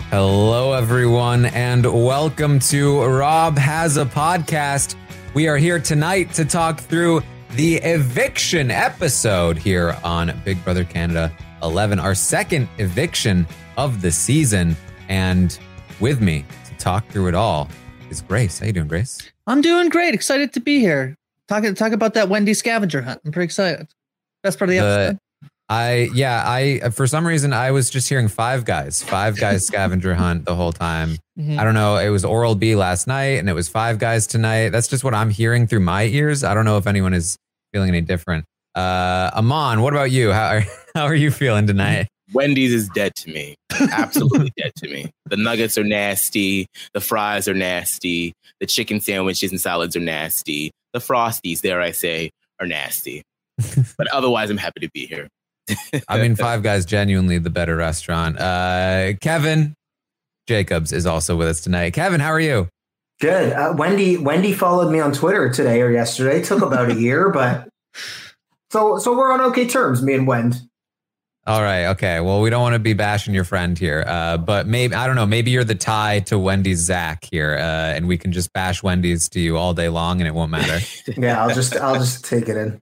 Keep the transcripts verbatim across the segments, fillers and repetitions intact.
Hello, everyone, and welcome to Rob Has a Podcast. We are here tonight to talk through the eviction episode here on Big Brother Canada eleven, our second eviction of the season. And with me to talk through it all is Grace. How you doing, Grace? I'm doing great. Excited to be here. Talking talk about that Wendy scavenger hunt. I'm pretty excited. Best part of the, the episode. I yeah I for some reason I was just hearing Five Guys, Five Guys scavenger hunt the whole time. Mm-hmm. I don't know. It was Oral B last night, and it was Five Guys tonight. That's just what I'm hearing through my ears. I don't know if anyone is feeling any different. Uh, Aman, what about you? How are how are you feeling tonight? Wendy's is dead to me. Absolutely dead to me. The nuggets are nasty. The fries are nasty. The chicken sandwiches and salads are nasty. The Frosties, dare I say, are nasty. But otherwise, I'm happy to be here. I mean, Five Guys, genuinely the better restaurant. Uh, Kevin Jacobs is also with us tonight. Kevin, how are you? Good. Uh, Wendy Wendy followed me on Twitter today or yesterday. It took about a year, but so so we're on okay terms, me and Wend. All right. Okay. Well, we don't want to be bashing your friend here, uh, but maybe, I don't know, maybe you're the tie to Wendy's Zach here, uh, and we can just bash Wendy's to you all day long and it won't matter. Yeah, I'll just I'll just take it in.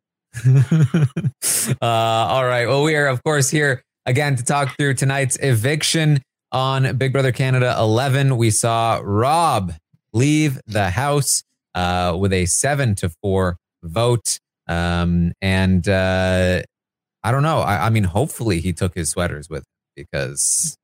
uh, all right. Well, we are, of course, here again to talk through tonight's eviction on Big Brother Canada eleven. We saw Rob leave the house uh, with a seven to four vote. Um, and uh, I don't know. I, I mean, hopefully he took his sweaters with him because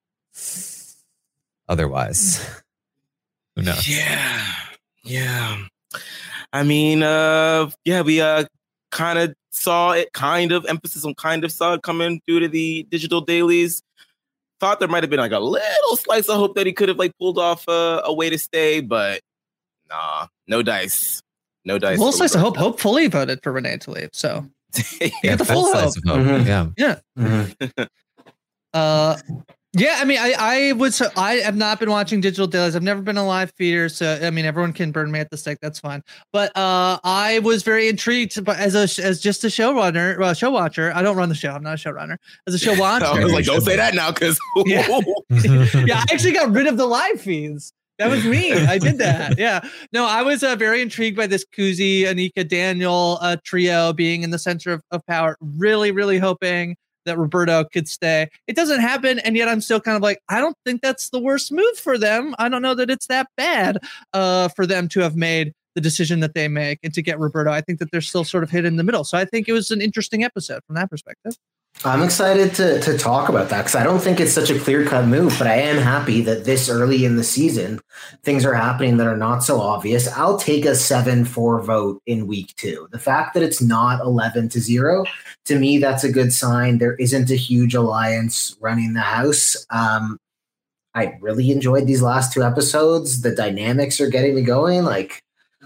otherwise, who knows? Yeah. Yeah. I mean, uh, yeah, we uh, kind of saw it, kind of emphasis on kind of saw it coming due to the digital dailies. Thought there might have been like a little slice of hope that he could have like pulled off uh, a way to stay, but nah, no dice, no dice. A little slice of hope. Hope fully voted for Renee to leave, so yeah, you get the full slice hope. of hope. Mm-hmm. Yeah, yeah. Mm-hmm. uh, yeah. I mean, I I would. So I have not been watching digital dailies. I've never been a live feeder, so I mean, everyone can burn me at the stake. That's fine. But uh, I was very intrigued. But as a as just a showrunner, well, show watcher, I don't run the show. I'm not a showrunner. As a show watcher, I was like, don't say that now, because yeah, yeah. I actually got rid of the live feeds. That was me. I did that. Yeah. No, I was uh, very intrigued by this Kuzi, Anika, Daniel uh, trio being in the center of, of power. Really, really hoping that Roberto could stay. It doesn't happen, and yet I'm still kind of like, I don't think that's the worst move for them. I don't know that it's that bad uh, for them to have made the decision that they make and to get Roberto. I think that they're still sort of hit in the middle. So I think it was an interesting episode from that perspective. I'm excited to to talk about that because I don't think it's such a clear-cut move, but I am happy that this early in the season, things are happening that are not so obvious. I'll take a seven four vote in week two. The fact that it's not eleven to zero, to me, that's a good sign. There isn't a huge alliance running the house. Um, I really enjoyed these last two episodes. The dynamics are getting me going. Like,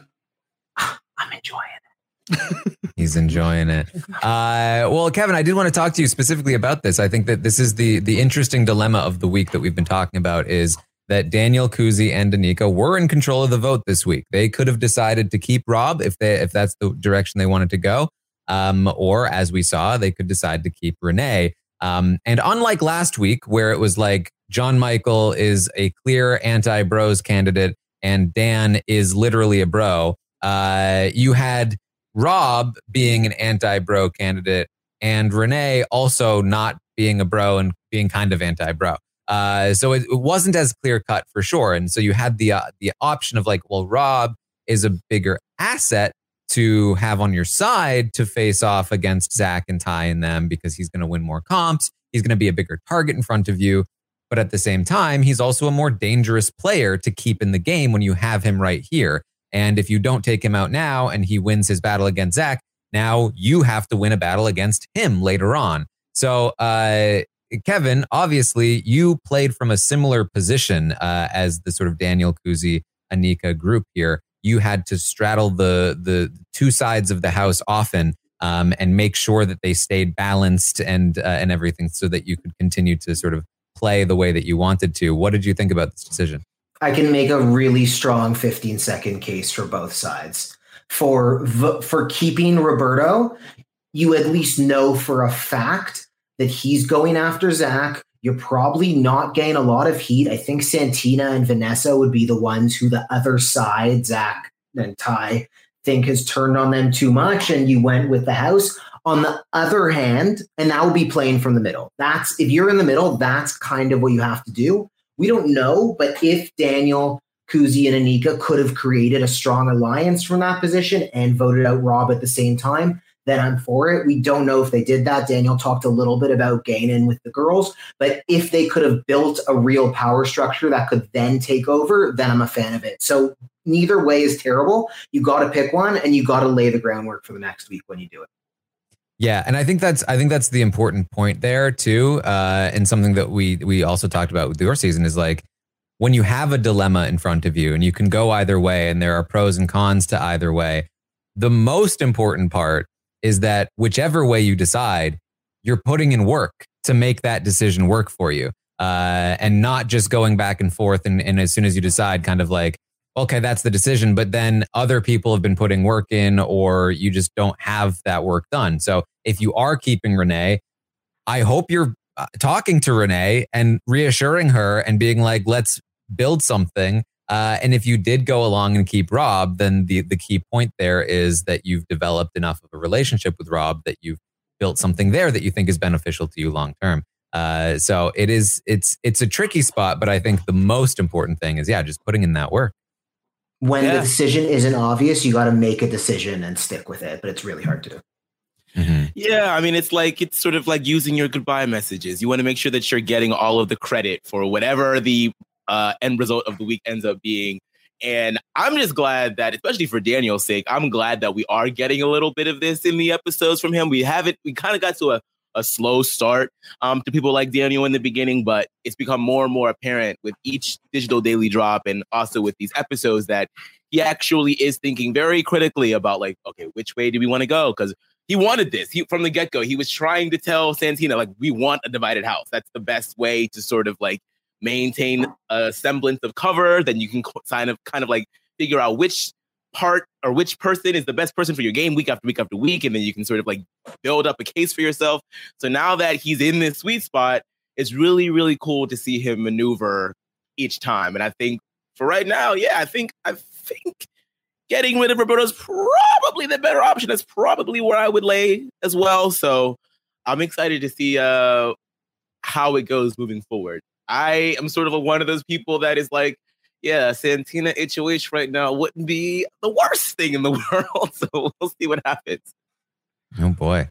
I'm enjoying it. He's enjoying it. Uh, well, Kevin, I did want to talk to you specifically about this. I think that this is the the interesting dilemma of the week that we've been talking about is that Daniel, Kuzi, and Anika were in control of the vote this week. They could have decided to keep Rob if they if that's the direction they wanted to go. Um, or as we saw, they could decide to keep Renee. Um, and unlike last week, where it was like John Michael is a clear anti-bros candidate and Dan is literally a bro, uh, you had Rob being an anti-bro candidate and Renee also not being a bro and being kind of anti-bro. Uh, so it, it wasn't as clear cut for sure. And so you had the uh, the option of like, well, Rob is a bigger asset to have on your side to face off against Zach and Ty and them because he's going to win more comps. He's going to be a bigger target in front of you. But at the same time, he's also a more dangerous player to keep in the game when you have him right here. And if you don't take him out now and he wins his battle against Zach, now you have to win a battle against him later on. So, uh, Kevin, obviously you played from a similar position uh, as the sort of Daniel, Kuzi, Anika group here. You had to straddle the the two sides of the house often um, and make sure that they stayed balanced and uh, and everything so that you could continue to sort of play the way that you wanted to. What did you think about this decision? I can make a really strong fifteen second case for both sides. For for keeping Roberto, you at least know for a fact that he's going after Zach. You're probably not getting a lot of heat. I think Santina and Vanessa would be the ones who the other side, Zach and Ty, think has turned on them too much, and you went with the house. On the other hand, and that will be playing from the middle. That's if you're in the middle, that's kind of what you have to do. We don't know, but if Daniel, Kuzi, and Anika could have created a strong alliance from that position and voted out Rob at the same time, then I'm for it. We don't know if they did that. Daniel talked a little bit about gaining with the girls, but if they could have built a real power structure that could then take over, then I'm a fan of it. So neither way is terrible. You got to pick one, and you got to lay the groundwork for the next week when you do it. Yeah, and I think that's I think that's the important point there too, uh, and something that we we also talked about with your season is like when you have a dilemma in front of you and you can go either way, and there are pros and cons to either way. The most important part is that whichever way you decide, you're putting in work to make that decision work for you, uh, and not just going back and forth. And, and as soon as you decide, kind of like, okay, that's the decision, but then other people have been putting work in, or you just don't have that work done. So if you are keeping Renee, I hope you're talking to Renee and reassuring her and being like, let's build something. Uh, and if you did go along and keep Rob, then the, the key point there is that you've developed enough of a relationship with Rob that you've built something there that you think is beneficial to you long term. Uh, so it is, it's, it's a tricky spot, but I think the most important thing is, yeah, just putting in that work. When yeah. the decision isn't obvious, you got to make a decision and stick with it, but it's really hard to do. Mm-hmm. Yeah, I mean, it's like it's sort of like using your goodbye messages. You want to make sure that you're getting all of the credit for whatever the uh, end result of the week ends up being. And I'm just glad that, especially for Daniel's sake, I'm glad that we are getting a little bit of this in the episodes from him. We haven't, we kind of got to a, a slow start um, to people like Daniel in the beginning, but it's become more and more apparent with each digital daily drop and also with these episodes that he actually is thinking very critically about like, okay, which way do we want to go? Because he wanted this he, from the get-go. He was trying to tell Santina, like, we want a divided house. That's the best way to sort of like maintain a semblance of cover. Then you can kind of kind of like figure out which part or which person is the best person for your game week after week after week. And then you can sort of like build up a case for yourself. So now that he's in this sweet spot, it's really, really cool to see him maneuver each time. And I think for right now, yeah, I think I think getting rid of Roberto is probably the better option. That's probably where I would lay as well. So I'm excited to see uh, how it goes moving forward. I am sort of a, one of those people that is like, yeah, Santina H O H right now wouldn't be the worst thing in the world. So we'll see what happens. Oh boy.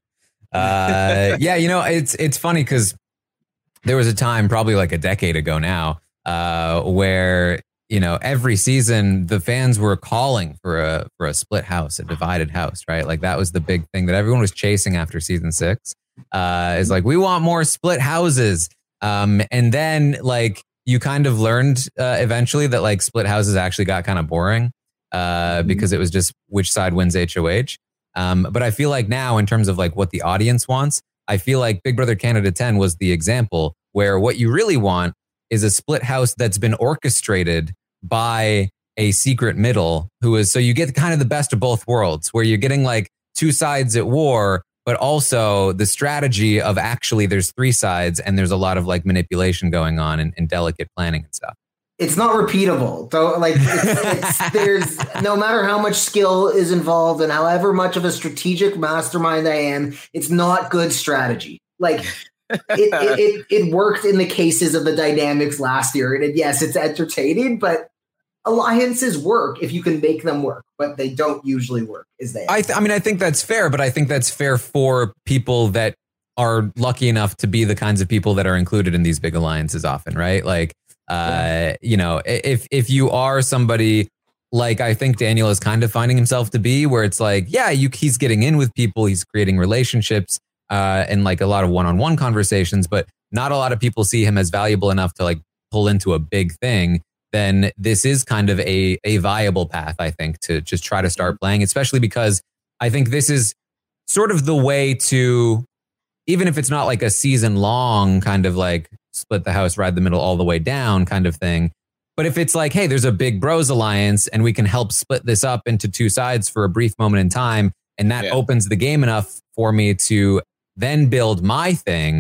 Uh, yeah, you know, it's it's funny because there was a time probably like a decade ago now uh, where, you know, every season the fans were calling for a for a split house, a divided house, right? Like that was the big thing that everyone was chasing after season six. Uh, is like, we want more split houses. Um, and then like you kind of learned uh, eventually that like split houses actually got kind of boring uh, because it was just which side wins H O H. Um, but I feel like now in terms of like what the audience wants, I feel like Big Brother Canada ten was the example where what you really want is a split house that's been orchestrated by a secret middle who is, so you get kind of the best of both worlds where you're getting like two sides at war, but also the strategy of actually there's three sides and there's a lot of like manipulation going on and, and delicate planning and stuff. It's not repeatable though. Like it's, it's, there's no matter how much skill is involved and however much of a strategic mastermind I am, it's not good strategy. Like it, it, it, it worked in the cases of the dynamics last year. And it, yes, it's entertaining, but alliances work if you can make them work, but they don't usually work. Is they? I, th- I mean, I think that's fair, but I think that's fair for people that are lucky enough to be the kinds of people that are included in these big alliances often, right? Like, uh, yeah. you know, if if you are somebody like I think Daniel is kind of finding himself to be, where it's like, yeah, you, he's getting in with people, he's creating relationships, uh, and like a lot of one-on-one conversations, but not a lot of people see him as valuable enough to like pull into a big thing. Then this is kind of a, a viable path, I think, to just try to start playing, especially because I think this is sort of the way to, even if it's not like a season long kind of like split the house, ride the middle all the way down kind of thing. But if it's like, hey, there's a big bros alliance and we can help split this up into two sides for a brief moment in time. And that yeah. opens the game enough for me to then build my thing.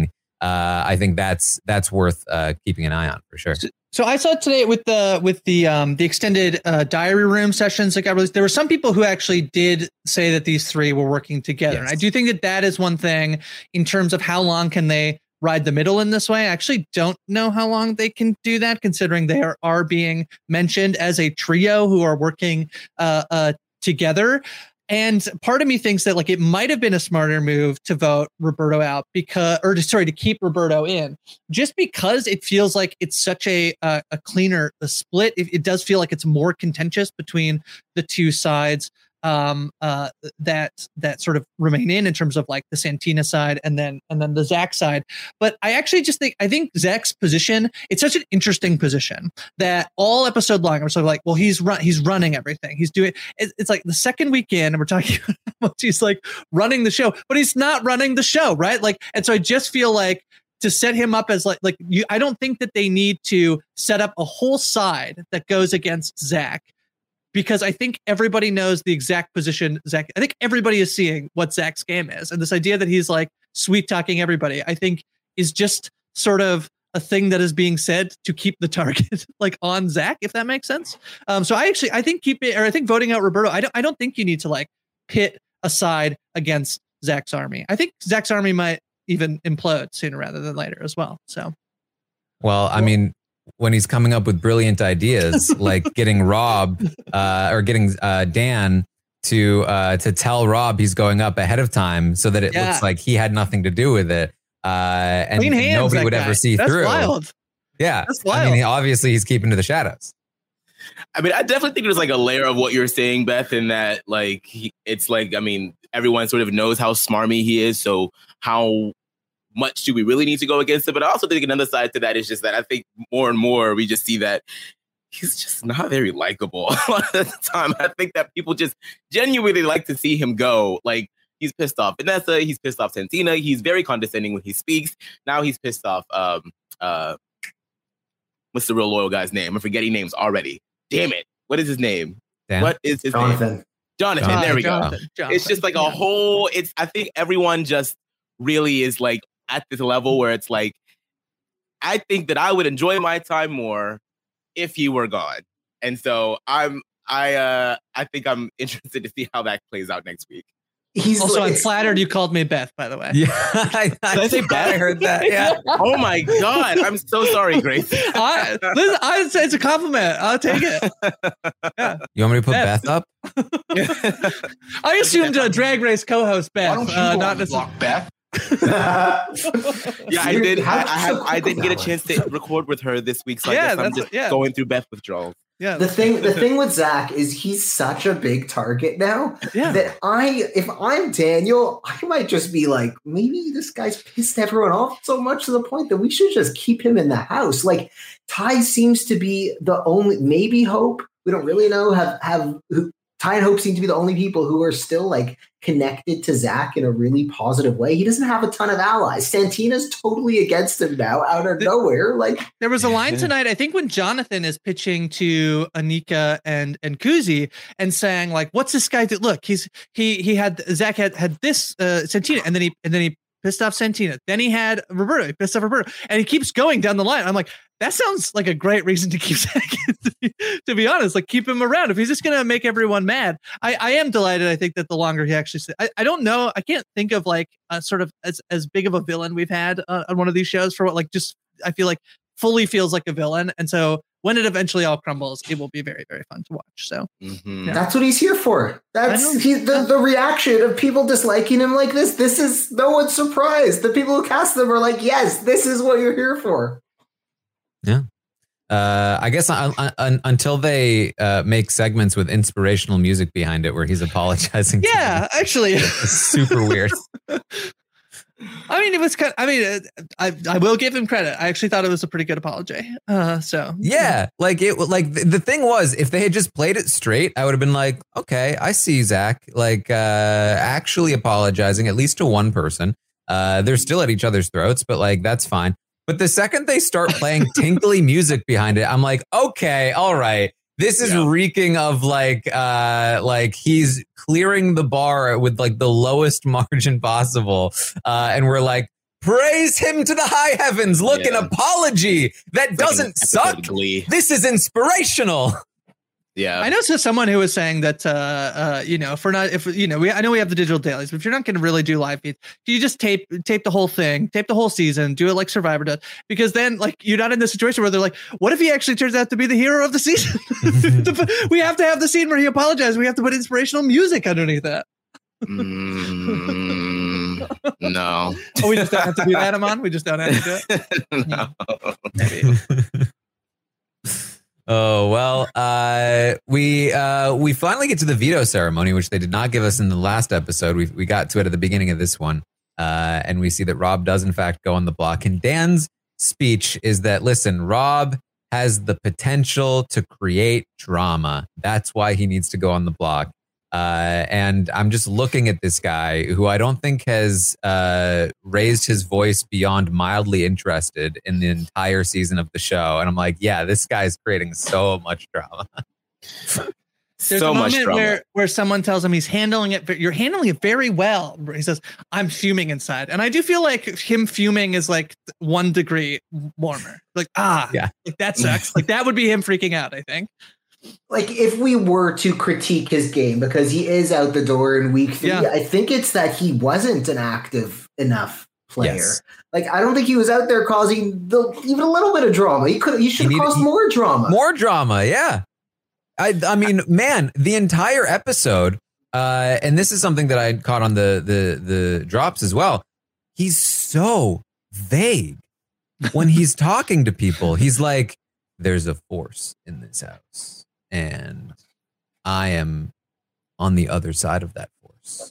uh, I think that's that's worth uh, keeping an eye on for sure. So I saw today with the with the um, the extended uh, diary room sessions that got released, there were some people who actually did say that these three were working together. Yes. And I do think that that is one thing in terms of how long can they ride the middle in this way. I actually don't know how long they can do that, considering they are, are being mentioned as a trio who are working uh, uh, together. And part of me thinks that like it might have been a smarter move to vote Roberto out because, or to, sorry, to keep Roberto in, just because it feels like it's such a uh, a cleaner a split. It, it does feel like it's more contentious between the two sides um, uh, that that sort of remain in in terms of like the Santina side and then and then the Zach side. But I actually just think I think Zach's position, it's such an interesting position that all episode long I'm sort of like, well, he's run he's running everything. He's doing it, it's like the second weekend and we're talking about he's like running the show, but he's not running the show, right? Like, and so I just feel like to set him up as like like you, I don't think that they need to set up a whole side that goes against Zach. Because I think everybody knows the exact position Zach. I think everybody is seeing what Zach's game is, and this idea that he's like sweet talking everybody, I think, is just sort of a thing that is being said to keep the target like on Zach, if that makes sense. Um, so I actually I think keep it, or I think voting out Roberto. I don't I don't think you need to like pit a side against Zach's army. I think Zach's army might even implode sooner rather than later as well. So, well, I mean. When he's coming up with brilliant ideas, like getting Rob uh, or getting uh, Dan to uh, to tell Rob he's going up ahead of time so that it yeah. looks like he had nothing to do with it, uh, and Clean hands, nobody would guy. ever see That's through. Wild. Yeah, that's wild. I mean, obviously he's keeping to the shadows. I mean, I definitely think there's like a layer of what you're saying, Beth, in that like he, it's like I mean, everyone sort of knows how smarmy he is, so how much do we really need to go against it? But I also think another side to that is just that I think more and more we just see that he's just not very likable a lot of the time. I think that people just genuinely like to see him go. Like he's pissed off Vanessa, he's pissed off Santina, he's very condescending when he speaks. Now he's pissed off um uh what's the real loyal guy's name? I'm forgetting names already. Damn it. What is his name? Damn. What is his Jonathan. name? Jonathan. Jonathan. There we Jonathan. go. Jonathan. It's just like a yeah. whole it's I think everyone just really is like at this level where it's like, I think that I would enjoy my time more if he were gone. And so I'm, I, uh, I think I'm interested to see how that plays out next week. He's also, like, I'm flattered you called me Beth, by the way. Yeah, I, I, Did I say Beth? I heard that. Yeah. Oh my God. I'm so sorry, Grace. I, listen, I, it's a compliment. I'll take it. Yeah. You want me to put Beth, Beth up? I assumed a Drag Race co-host Beth. Why don't you uh, go not on the block, Beth? yeah, I did. I, I, have, I didn't get a chance to record with her this week, so yeah, I guess I'm just yeah. going through Beth withdrawals. Yeah. The thing, the thing with Zach is he's such a big target now yeah. that I, if I'm Daniel, I might just be like, maybe this guy's pissed everyone off so much to the point that we should just keep him in the house. Like Ty seems to be the only, maybe Hope. We don't really know. Have have who, Ty and Hope seem to be the only people who are still like connected to Zach in a really positive way. He doesn't have a ton of allies. Santina's totally against him now out of nowhere. Like there was a line tonight, I think, when Jonathan is pitching to Anika and and Kuzi and saying like, "What's this guy do? Look, he's he he had Zach had had this uh, Santina, and then he and then he pissed off Santina. Then he had Roberto. He pissed off Roberto, and he keeps going down the line. I'm like, that sounds like a great reason to keep Zach. To be honest, like keep him around. If he's just gonna make everyone mad, I, I am delighted. I think that the longer he actually, I, I don't know. I can't think of like a sort of as as big of a villain we've had uh, on one of these shows for what like just I feel like fully feels like a villain, and so when it eventually all crumbles, it will be very very fun to watch. So mm-hmm. yeah. That's what he's here for. That's he, the the reaction of people disliking him like this. This is no one's surprised. The people who cast them are like, yes, this is what you're here for. Yeah. Uh, I guess un- un- until they uh, make segments with inspirational music behind it where he's apologizing. Yeah, to actually. It's super weird. I mean, it was kind of, I mean, I I will give him credit. I actually thought it was a pretty good apology. Uh, so yeah, like it, like the, the thing was, if they had just played it straight, I would have been like, okay, I see Zach like uh, actually apologizing at least to one person. Uh, they're still at each other's throats, but like that's fine. But the second they start playing tinkly music behind it, I'm like, okay, all right. This is yeah. reeking of like, uh, like he's clearing the bar with like the lowest margin possible. Uh, and we're like Praise him to the high heavens. Look, Yeah. an apology that Freaking doesn't episode suck. of Glee. This is inspirational. Yeah. I know so someone who was saying that, uh, uh, you know, if we're not, if you know, we I know we have the digital dailies, but if you're not going to really do live feeds, you just tape tape the whole thing, tape the whole season, do it like Survivor does, because then like you're not in the situation where they're like, what if he actually turns out to be the hero of the season? We have to have the scene where he apologizes. We have to put inspirational music underneath that. Mm, no. Oh, we just don't have to do that, Amon. We just don't have to do it. No. Maybe. Oh, well, uh, we uh, we finally get to the veto ceremony, which they did not give us in the last episode. We we got to it at the beginning of this one. Uh, and we see that Rob does, in fact, go on the block. And Dan's speech is that, listen, Rob has the potential to create drama. That's why he needs to go on the block. Uh, and I'm just looking at this guy who I don't think has uh, raised his voice beyond mildly interested in the entire season of the show. And I'm like, yeah, this guy's creating so much drama. There's so a much moment drama. where where someone tells him he's handling it. You're handling it very well. He says, "I'm fuming inside," and I do feel like him fuming is like one degree warmer. Like ah, Yeah. like that sucks. Like that would be him freaking out. I think. Like if we were to critique his game because he is out the door in week three, Yeah. I think it's that he wasn't an active enough player. Yes. Like I don't think he was out there causing the, even a little bit of drama. He could he should have needed- caused he- more drama. More drama, yeah. I I mean, man, the entire episode, uh, and this is something that I caught on the the the drops as well. He's so vague when he's talking to people. He's like, "There's a force in this house, and I am on the other side of that force."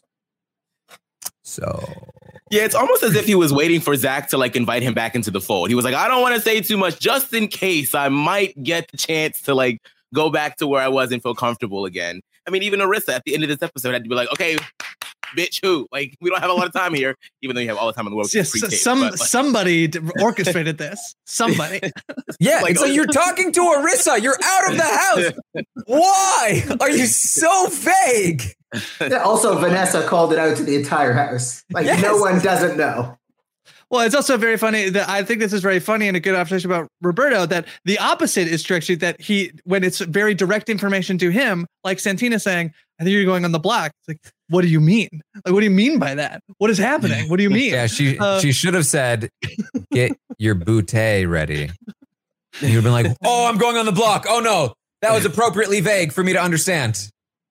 So Yeah, it's almost as if he was waiting for Zach to like invite him back into the fold. He was like, I don't want to say too much just in case I might get the chance to like go back to where I was and feel comfortable again. I mean, even Arissa at the end of this episode had to be like, okay, bitch, who? Like, we don't have a lot of time here, even though you have all the time in the world. to Yes, pre-tape, some but, like, somebody d- orchestrated this. Somebody. yeah, Like, and so oh- you're talking to Arissa. You're out of the house. Why are you so vague? Yeah, also, Vanessa called it out to the entire house. Like Yes. no one doesn't know. Well, it's also very funny that I think this is very funny and a good observation about Roberto that the opposite is true, actually, that he, when it's very direct information to him, like Santina saying, I think you're going on the block. It's like, what do you mean? Like, what do you mean by that? What is happening? What do you mean? Yeah, she Uh, she should have said, "Get your bootay ready." And you'd have been like, "Oh, I'm going on the block. Oh no, that was appropriately vague for me to understand."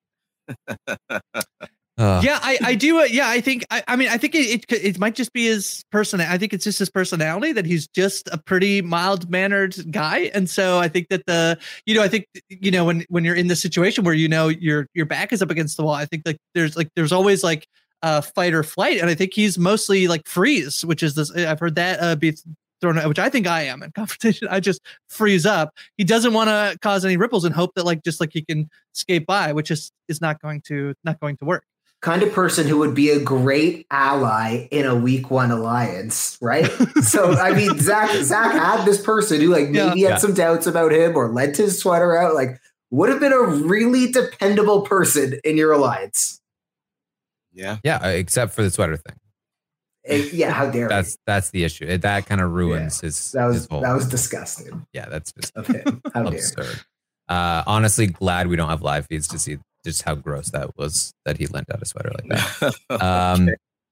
Uh, Yeah, I, I do. Uh, yeah, I think. I, I mean, I think it, it it might just be his person. I think it's just his personality that he's just a pretty mild mannered guy, and so I think that the you know I think you know when when you're in the situation where you know your your back is up against the wall, I think like there's like there's always like uh fight or flight, and I think he's mostly like freeze, which is this. I've heard that uh, be thrown out, which I think I am in confrontation. I just freeze up. He doesn't want to cause any ripples and hope that like just like he can skate by, which is is not going to not going to work. Kind of person who would be a great ally in a week one alliance, right? So I mean, Zach Zach had this person who like maybe Yeah. had Yeah. some doubts about him or lent his sweater out. Like, would have been a really dependable person in your alliance. yeah. yeah, uh, except for the sweater thing. Eh, yeah, how dare That's that's the issue. It, that kind of ruins his. that was his whole, that was disgusting yeah, that's just of him. How dare. absurd. Uh, honestly, glad we don't have live feeds to see just how gross that was that he lent out a sweater like that. Um,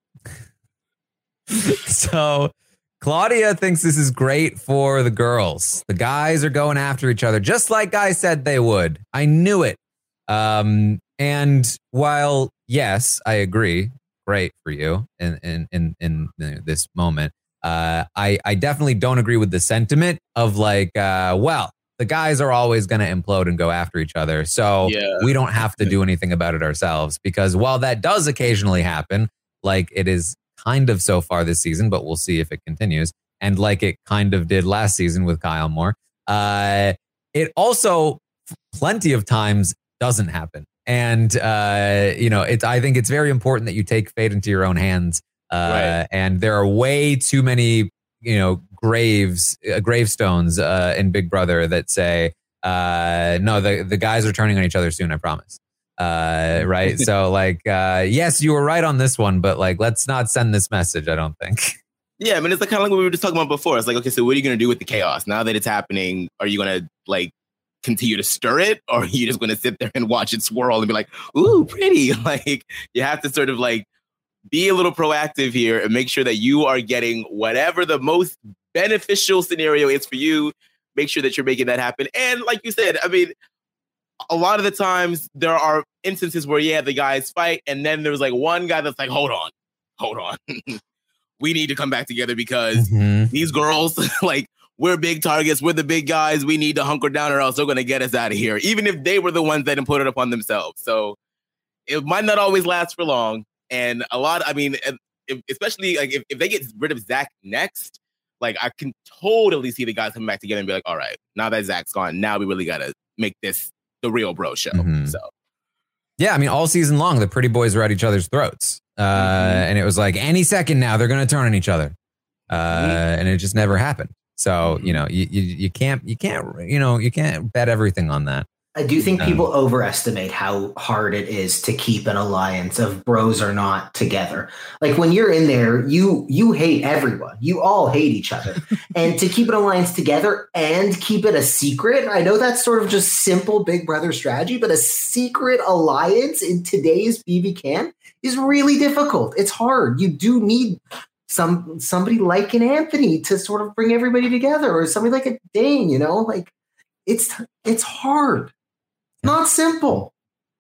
so Claudia thinks this is great for the girls. The guys are going after each other, just like I said they would. I knew it. Um, and while, yes, I agree, great for you in in in, in this moment, uh, I, I definitely don't agree with the sentiment of like, uh, well, the guys are always going to implode and go after each other. So Yeah. we don't have to do anything about it ourselves, because while that does occasionally happen, like it is kind of so far this season, but we'll see if it continues. And like it kind of did last season with Kyle Moore, uh, it also plenty of times doesn't happen. And, uh, you know, it's, I think it's very important that you take fate into your own hands. Uh, Right. And there are way too many, you know, graves, uh, gravestones uh, in Big Brother that say, uh, no, the, the guys are turning on each other soon, I promise. Uh, right. So like, uh, yes, you were right on this one, but like, let's not send this message, I don't think. Yeah, I mean, it's like kind of like what we were just talking about before. It's like, okay, so what are you going to do with the chaos now that it's happening? Are you going to like continue to stir it, or are you just going to sit there and watch it swirl and be like, "Ooh, pretty"? Like, you have to sort of like be a little proactive here and make sure that you are getting whatever the most beneficial scenario is for you. Make sure that you're making that happen. And like you said, I mean, a lot of the times there are instances where yeah, the guys fight, and then there's like one guy that's like, "Hold on, hold on." We need to come back together because mm-hmm. these girls, like, we're big targets. We're the big guys. We need to hunker down or else they're going to get us out of here, even if they were the ones that didn't put it upon themselves. So it might not always last for long. And a lot, I mean, if, especially like if, if they get rid of Zach next, like I can totally see the guys coming back together and be like, all right, now that Zach's gone, now we really got to make this the real bro show. Mm-hmm. So. Yeah, I mean, all season long, the pretty boys were at each other's throats. Uh, mm-hmm. And it was like any second now they're going to turn on each other. Uh, mm-hmm. And it just never happened. So, mm-hmm. you know, you, you you can't, you can't, you know, you can't bet everything on that. I do think um, people overestimate how hard it is to keep an alliance of bros or not together. Like when you're in there, you you hate everyone. You all hate each other. And to keep an alliance together and keep it a secret, I know that's sort of just simple Big Brother strategy, but a secret alliance in today's B B Can is really difficult. It's hard. You do need some somebody like an Anthony to sort of bring everybody together, or somebody like a Dane, you know, like it's it's hard. Not simple.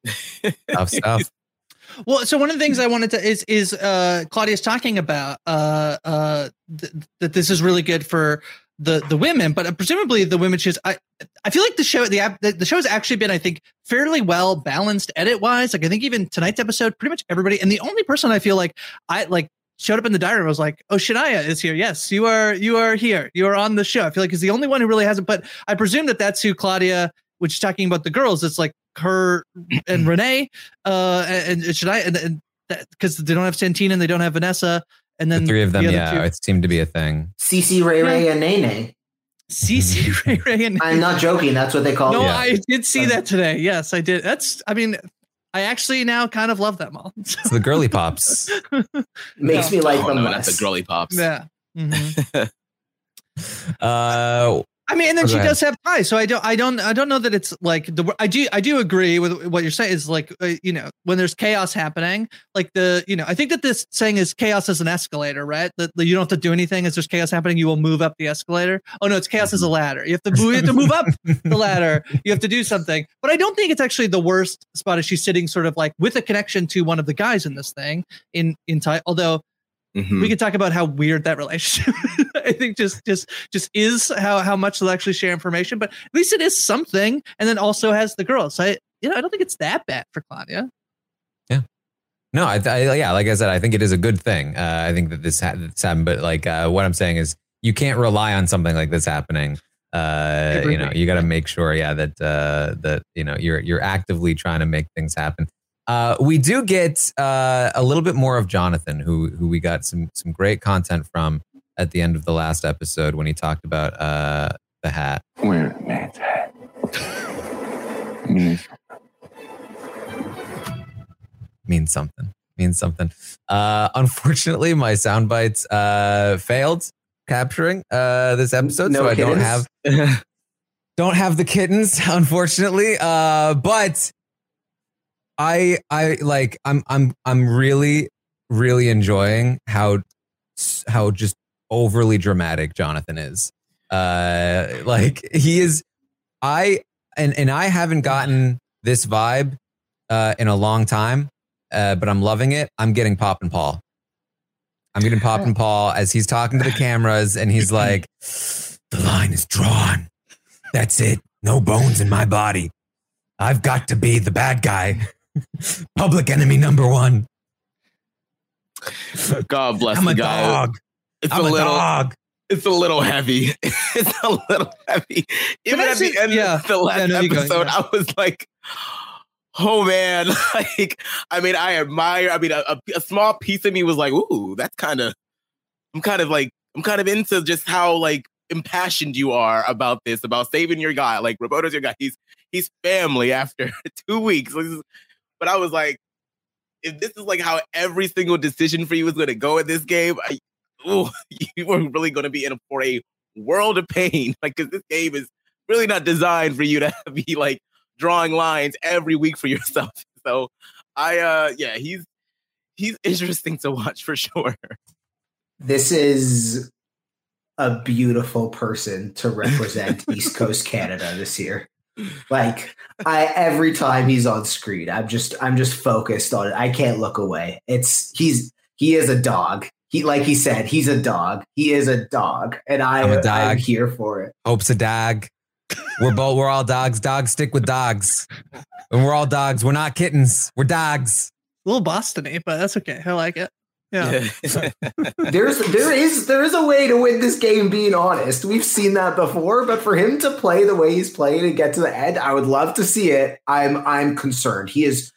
Tough stuff. Well, so one of the things I wanted to is is uh, Claudia's talking about uh, uh, th- that this is really good for the the women, but presumably the women shows. I I feel like the show the app the, the show has actually been I think fairly well balanced edit wise. Like I think even tonight's episode, pretty much everybody, and the only person I feel like I like showed up in the diary was like, oh, Shania is here. Yes, you are you are here. You are on the show. I feel like he's the only one who really hasn't. But I presume that that's who Claudia. Which is talking about the girls, it's like her and Renee, uh, and, and should I, and because they don't have Santina and they don't have Vanessa, and then the three of them, the yeah, two. It seemed to be a thing. Cece, Ray Ray, and Nene. Cece, Ray Ray, and Nene. I'm not joking. That's what they call. No, it. I did see that today. Yes, I did. That's, I mean, I actually now kind of love them all. It's the girly pops. Makes no. me like oh, them no, less. Not the girly pops. Yeah. Mm-hmm. uh. I mean, and then oh, she ahead. does have ties, so I don't, I don't, I don't know that it's like the. I do, I do agree with what you're saying. Is like, uh, you know, when there's chaos happening, like the, you know, I think that this saying is chaos as an escalator, right? That you don't have to do anything as there's chaos happening, you will move up the escalator. Oh no, it's chaos as a ladder. You have to move, you have to move up the ladder. You have to do something. But I don't think it's actually the worst spot. Is she's sitting sort of like with a connection to one of the guys in this thing in in tie, although. Mm-hmm. We could talk about how weird that relationship I think just just just is how how much they'll actually share information, but at least it is something, and then also has the girls. So I you know I don't think it's that bad for Claudia. Yeah, no, I, I yeah, like I said, I think it is a good thing. Uh, I think that this, ha- this happened, but like uh, what I'm saying is you can't rely on something like this happening. Uh, you know, you got to make sure, yeah, that uh, that you know you're you're actively trying to make things happen. Uh, we do get uh, a little bit more of Jonathan, who who we got some some great content from at the end of the last episode when he talked about uh, the hat. Wear a man's hat. means means something. Means something. Uh, unfortunately, my sound bites uh, failed capturing uh, this episode, no so I kittens. don't have don't have the kittens, unfortunately. Uh, but. I I like I'm I'm I'm really really enjoying how how just overly dramatic Jonathan is. Uh, like he is. I and and I haven't gotten this vibe uh, in a long time, uh, but I'm loving it. I'm getting Pop and Paul. I'm getting Pop and Paul as he's talking to the cameras, and he's like, "The line is drawn. That's it. No bones in my body. I've got to be the bad guy." Public enemy number one. God bless I'm the a guy. dog. It's I'm a, a little, dog. It's a little heavy. It's a little heavy. Even at the end yeah. of the last yeah, no, episode, going, yeah. I was like, "Oh man!" Like, I mean, I admire. I mean, a, a, a small piece of me was like, "Ooh, that's kind of." I'm kind of like, I'm kind of into just how like impassioned you are about this, about saving your guy. Like, Roberto's your guy. He's he's family after two weeks. But I was like, if this is like how every single decision for you is going to go in this game, I, ooh, you were really going to be in for a world of pain. Like, because this game is really not designed for you to be like drawing lines every week for yourself. So I, uh, yeah, he's he's interesting to watch for sure. This is a beautiful person to represent East Coast Canada this year. Like, I every time he's on screen, I'm just I'm just focused on it. I can't look away. It's he's he is a dog. He like he said, he's a dog. He is a dog, and I I'm a dog. I'm here for it. Hope's a dog. We're both we're all dogs. Dogs stick with dogs, and we're all dogs. We're not kittens. We're dogs. A little Boston-y, but that's okay. I like it. Yeah. There's there is there is a way to win this game, being honest. We've seen that before, but for him to play the way he's playing and get to the end, I would love to see it. I'm I'm concerned. He is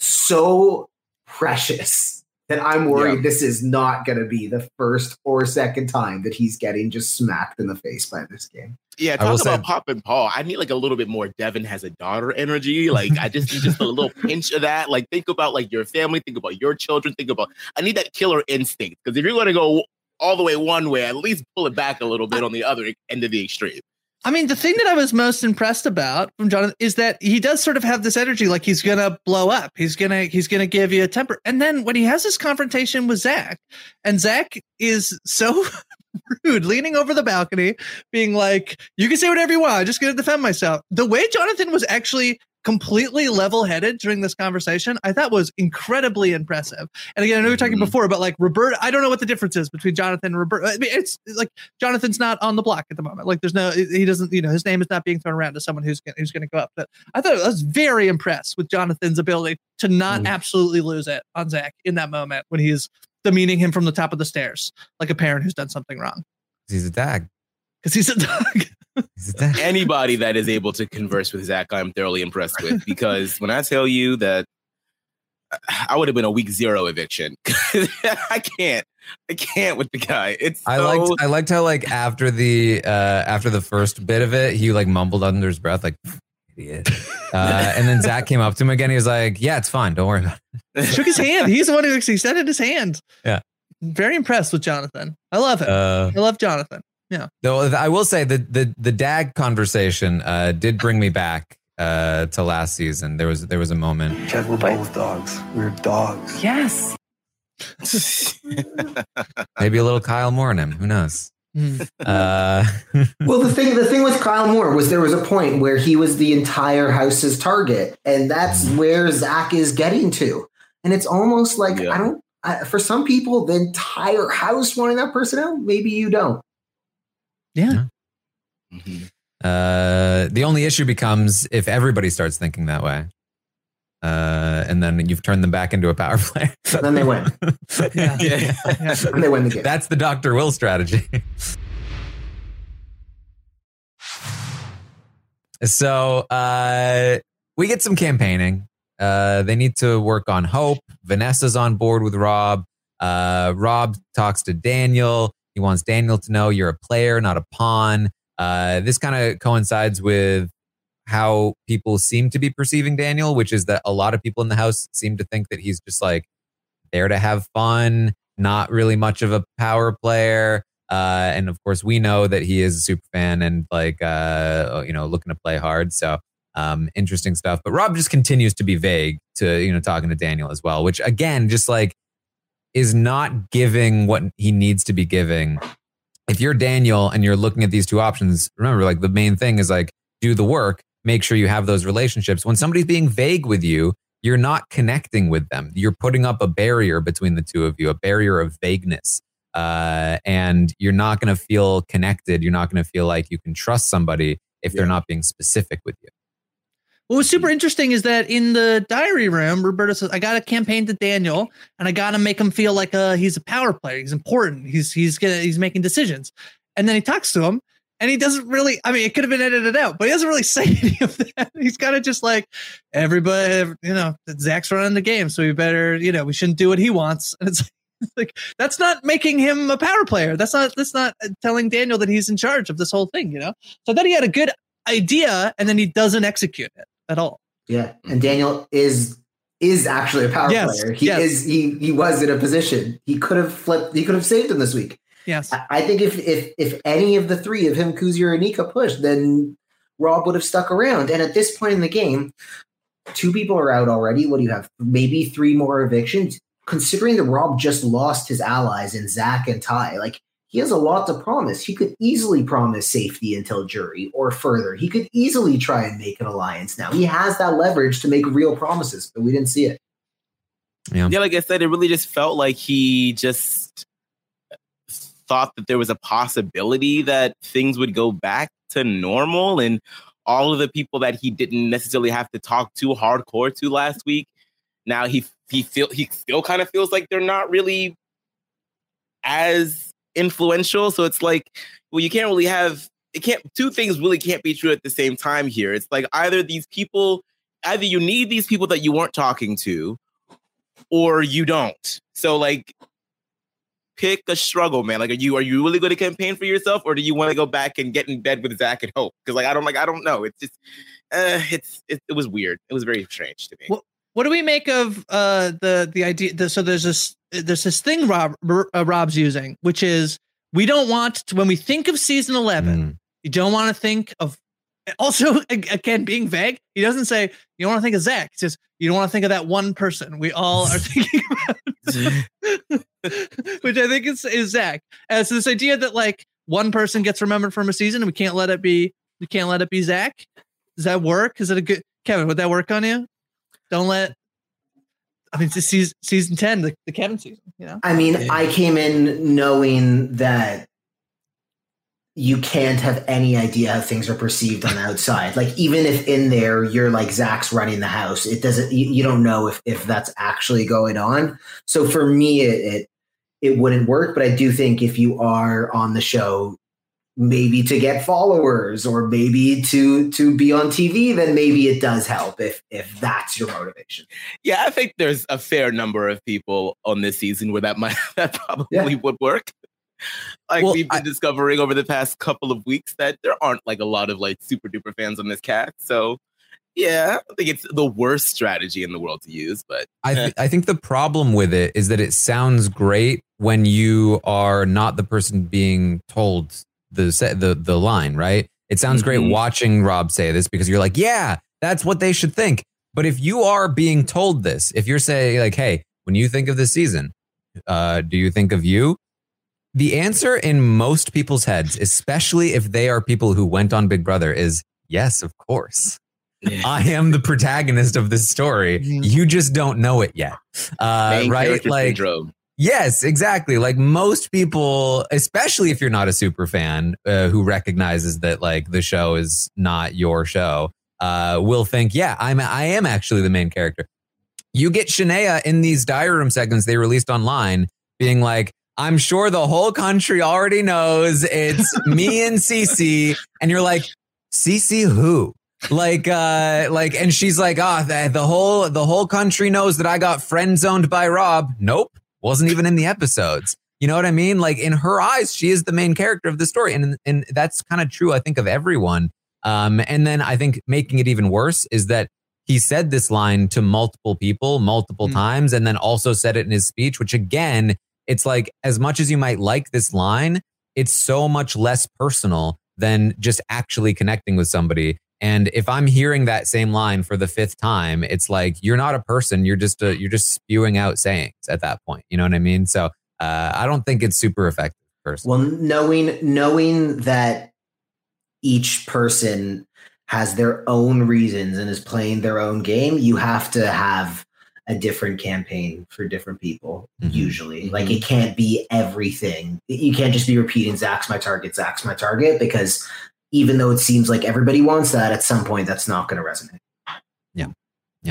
so precious that I'm worried yeah. this is not going to be the first or second time that he's getting just smacked in the face by this game. Yeah, talk about Pop and Paul. I need like a little bit more Devin has a daughter energy. Like, I just need just a little pinch of that. Like, think about like your family, think about your children, think about, I need that killer instinct. Because if you're going to go all the way one way, at least pull it back a little bit on the other end of the extreme. I mean, the thing that I was most impressed about from Jonathan is that he does sort of have this energy, like he's going to blow up. He's going to, he's going to give you a temper. And then when he has this confrontation with Zach, and Zach is so rude, leaning over the balcony, being like, you can say whatever you want, I'm just going to defend myself. The way Jonathan was actually completely level-headed during this conversation, I thought was incredibly impressive. And again, I know we were talking before about like Roberto. I don't know what the difference is between Jonathan and Roberto. I mean, it's like Jonathan's not on the block at the moment. Like, there's no, he doesn't, you know, his name is not being thrown around to someone who's who's going to go up. But I thought I was very impressed with Jonathan's ability to not mm. absolutely lose it on Zach in that moment when he's demeaning him from the top of the stairs, like a parent who's done something wrong. He's a dog. Because he's a dog. He's a dog. Anybody that is able to converse with Zach, I'm thoroughly impressed with. Because when I tell you that I would have been a week zero eviction, I can't, I can't with the guy. It's so... I liked, I liked how like after the uh, after the first bit of it, he like mumbled under his breath, like idiot. Uh, and then Zach came up to him again. He was like, "Yeah, it's fine. Don't worry about it." Shook his hand. He's the one who actually said it in his hand. Yeah. Very impressed with Jonathan. I love it. Uh, I love Jonathan. Yeah. Though I will say that the the dag conversation uh, did bring me back uh, to last season. There was there was a moment. Kev, we're both dogs. We're dogs. Yes. Maybe a little Kyle Moore in him. Who knows? Mm. Uh, well, the thing the thing with Kyle Moore was there was a point where he was the entire house's target, and that's where Zach is getting to. And it's almost like yeah. I don't. I, for some people, the entire house wanting that person out. Maybe you don't. Yeah. Mm-hmm. Uh, the only issue becomes if everybody starts thinking that way, uh, and then you've turned them back into a power player. Then they win. yeah. yeah. yeah. And they win the game. That's the Doctor Will strategy. So uh, we get some campaigning. Uh, they need to work on Hope. Vanessa's on board with Rob. Uh, Rob talks to Daniel. He wants Daniel to know you're a player, not a pawn. Uh, this kind of coincides with how people seem to be perceiving Daniel, which is that a lot of people in the house seem to think that he's just like there to have fun, not really much of a power player. Uh, and of course, we know that he is a super fan and like, uh, you know, looking to play hard. So um, interesting stuff. But Rob just continues to be vague to, you know, talking to Daniel as well, which again, just like is not giving what he needs to be giving. If you're Daniel and you're looking at these two options, remember, like the main thing is like do the work, make sure you have those relationships. When somebody's being vague with you, you're not connecting with them. You're putting up a barrier between the two of you, a barrier of vagueness. Uh, and you're not going to feel connected. You're not going to feel like you can trust somebody if yeah. they're not being specific with you. What was super interesting is that in the diary room, Roberto says, I got to campaign to Daniel and I got to make him feel like uh, he's a power player. He's important. He's he's gonna, he's making decisions. And then he talks to him and he doesn't really, I mean, it could have been edited out, but he doesn't really say any of that. He's kind of just like, everybody, you know, Zach's running the game, so we better, you know, we shouldn't do what he wants. And it's like, that's not making him a power player. That's not, that's not telling Daniel that he's in charge of this whole thing, you know? So then he had a good idea and then he doesn't execute it at all. Yeah. And Daniel is is actually a power yes, player. He yes. is he he was in a position. He could have flipped, he could have saved him this week. Yes. I, I think if if if any of the three of him, Kuzi, or Anika pushed, then Rob would have stuck around. And at this point in the game, two people are out already. What do you have? Maybe three more evictions. Considering that Rob just lost his allies in Zach and Ty, like he has a lot to promise. He could easily promise safety until jury or further. He could easily try and make an alliance now. He has that leverage to make real promises, but we didn't see it. Yeah. yeah, like I said, it really just felt like he just thought that there was a possibility that things would go back to normal, and all of the people that he didn't necessarily have to talk too hardcore to last week, now he he feel he still kind of feels like they're not really as influential. So it's like, well, you can't really have it can't two things really can't be true at the same time here. It's like either these people, either you need these people that you weren't talking to, or you don't. So like, pick a struggle, man. Like, are you are you really going to campaign for yourself, or do you want to go back and get in bed with Zach and Hope? Because like I don't like I don't know. It's just uh, it's it, it was weird. It was very strange to me. What, what do we make of uh, the the idea? The, so there's this there's this thing Rob uh, Rob's using, which is we don't want to, when we think of season eleven, mm. you don't want to think of. Also, again, being vague, he doesn't say you don't want to think of Zach. He says you don't want to think of that one person we all are thinking about, which I think is, is Zach. As so this idea that like one person gets remembered from a season and we can't let it be, we can't let it be Zach. Does that work? Is it a good Kevin? Would that work on you? Don't let. I mean, it's season season ten, the, the Kevin season. You know. I mean, yeah. I came in knowing that you can't have any idea how things are perceived on the outside. Like, even if in there you're like Zach's running the house, it doesn't, you, you don't know if, if that's actually going on. So for me, it, it, it wouldn't work. But I do think if you are on the show, maybe to get followers or maybe to, to be on T V, then maybe it does help if, if that's your motivation. Yeah. I think there's a fair number of people on this season where that might, that probably yeah. would work. Like well, we've been I, discovering over the past couple of weeks that there aren't like a lot of like super duper fans on this cast. So yeah, I think it's the worst strategy in the world to use. But I th- I think the problem with it is that it sounds great when you are not the person being told the set the the line, right? It sounds mm-hmm. great watching Rob say this because you're like, yeah, that's what they should think. But if you are being told this, if you're saying like, hey, when you think of this season, uh, do you think of you? The answer in most people's heads, especially if they are people who went on Big Brother, is yes, of course. Yeah. I am the protagonist of this story. You just don't know it yet. Uh, right? Like, syndrome. Yes, exactly. Like most people, especially if you're not a super fan uh, who recognizes that like the show is not your show, uh, will think, yeah, I'm, I am actually the main character. You get Shania in these diary room segments they released online being like, I'm sure the whole country already knows it's me and Cece. And you're like, Cece who? Like, uh, like, and she's like, ah, oh, the, the whole, the whole country knows that I got friend zoned by Rob. Nope. Wasn't even in the episodes. You know what I mean? Like in her eyes, she is the main character of the story. And, and that's kind of true, I think, of everyone. Um, and then I think making it even worse is that he said this line to multiple people multiple mm. times, and then also said it in his speech, which again, it's like, as much as you might like this line, it's so much less personal than just actually connecting with somebody. And if I'm hearing that same line for the fifth time, it's like, you're not a person. You're just a, you're just spewing out sayings at that point. You know what I mean? So uh, I don't think it's super effective personally. Well, knowing, knowing that each person has their own reasons and is playing their own game, you have to have a different campaign for different people, mm-hmm. usually. Mm-hmm. Like, it can't be everything. You can't just be repeating Zach's my target, Zach's my target, because even though it seems like everybody wants that, at some point that's not going to resonate. Yeah. Yeah.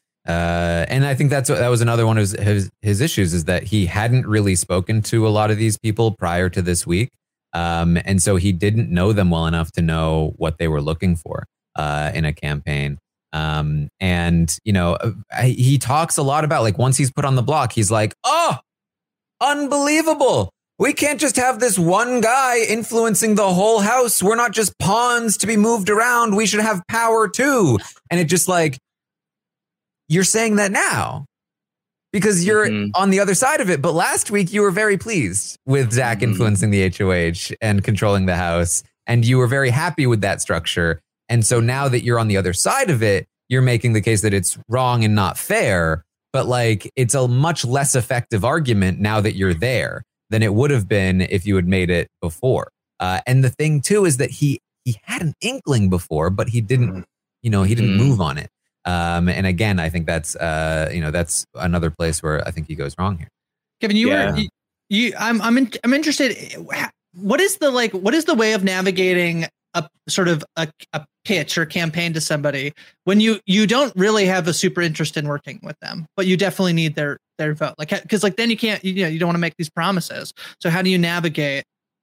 Uh, and I think that's that was another one of his, his, his issues, is that he hadn't really spoken to a lot of these people prior to this week. Um, and so he didn't know them well enough to know what they were looking for uh, in a campaign. Um, and, you know, he talks a lot about, like, once he's put on the block, he's like, oh, unbelievable. We can't just have this one guy influencing the whole house. We're not just pawns to be moved around. We should have power too. And it just like, you're saying that now. because you're Mhm. on the other side of it. But last week you were very pleased with Zach Mhm. influencing the H O H and controlling the house, and you were very happy with that structure. And so now that you're on the other side of it, you're making the case that it's wrong and not fair. But like, it's a much less effective argument now that you're there than it would have been if you had made it before. Uh, and the thing too is that he he had an inkling before, but he didn't, Mhm. you know, he didn't Mhm. move on it. Um, and again, I think that's uh, you know, that's another place where I think he goes wrong here. Kevin, you Yeah. were you, you I'm I'm in, I'm interested. What is the like? What is the way of navigating a sort of a, a pitch or campaign to somebody when you you don't really have a super interest in working with them, but you definitely need their their vote? Like, because like then you can't you know you don't want to make these promises. So how do you navigate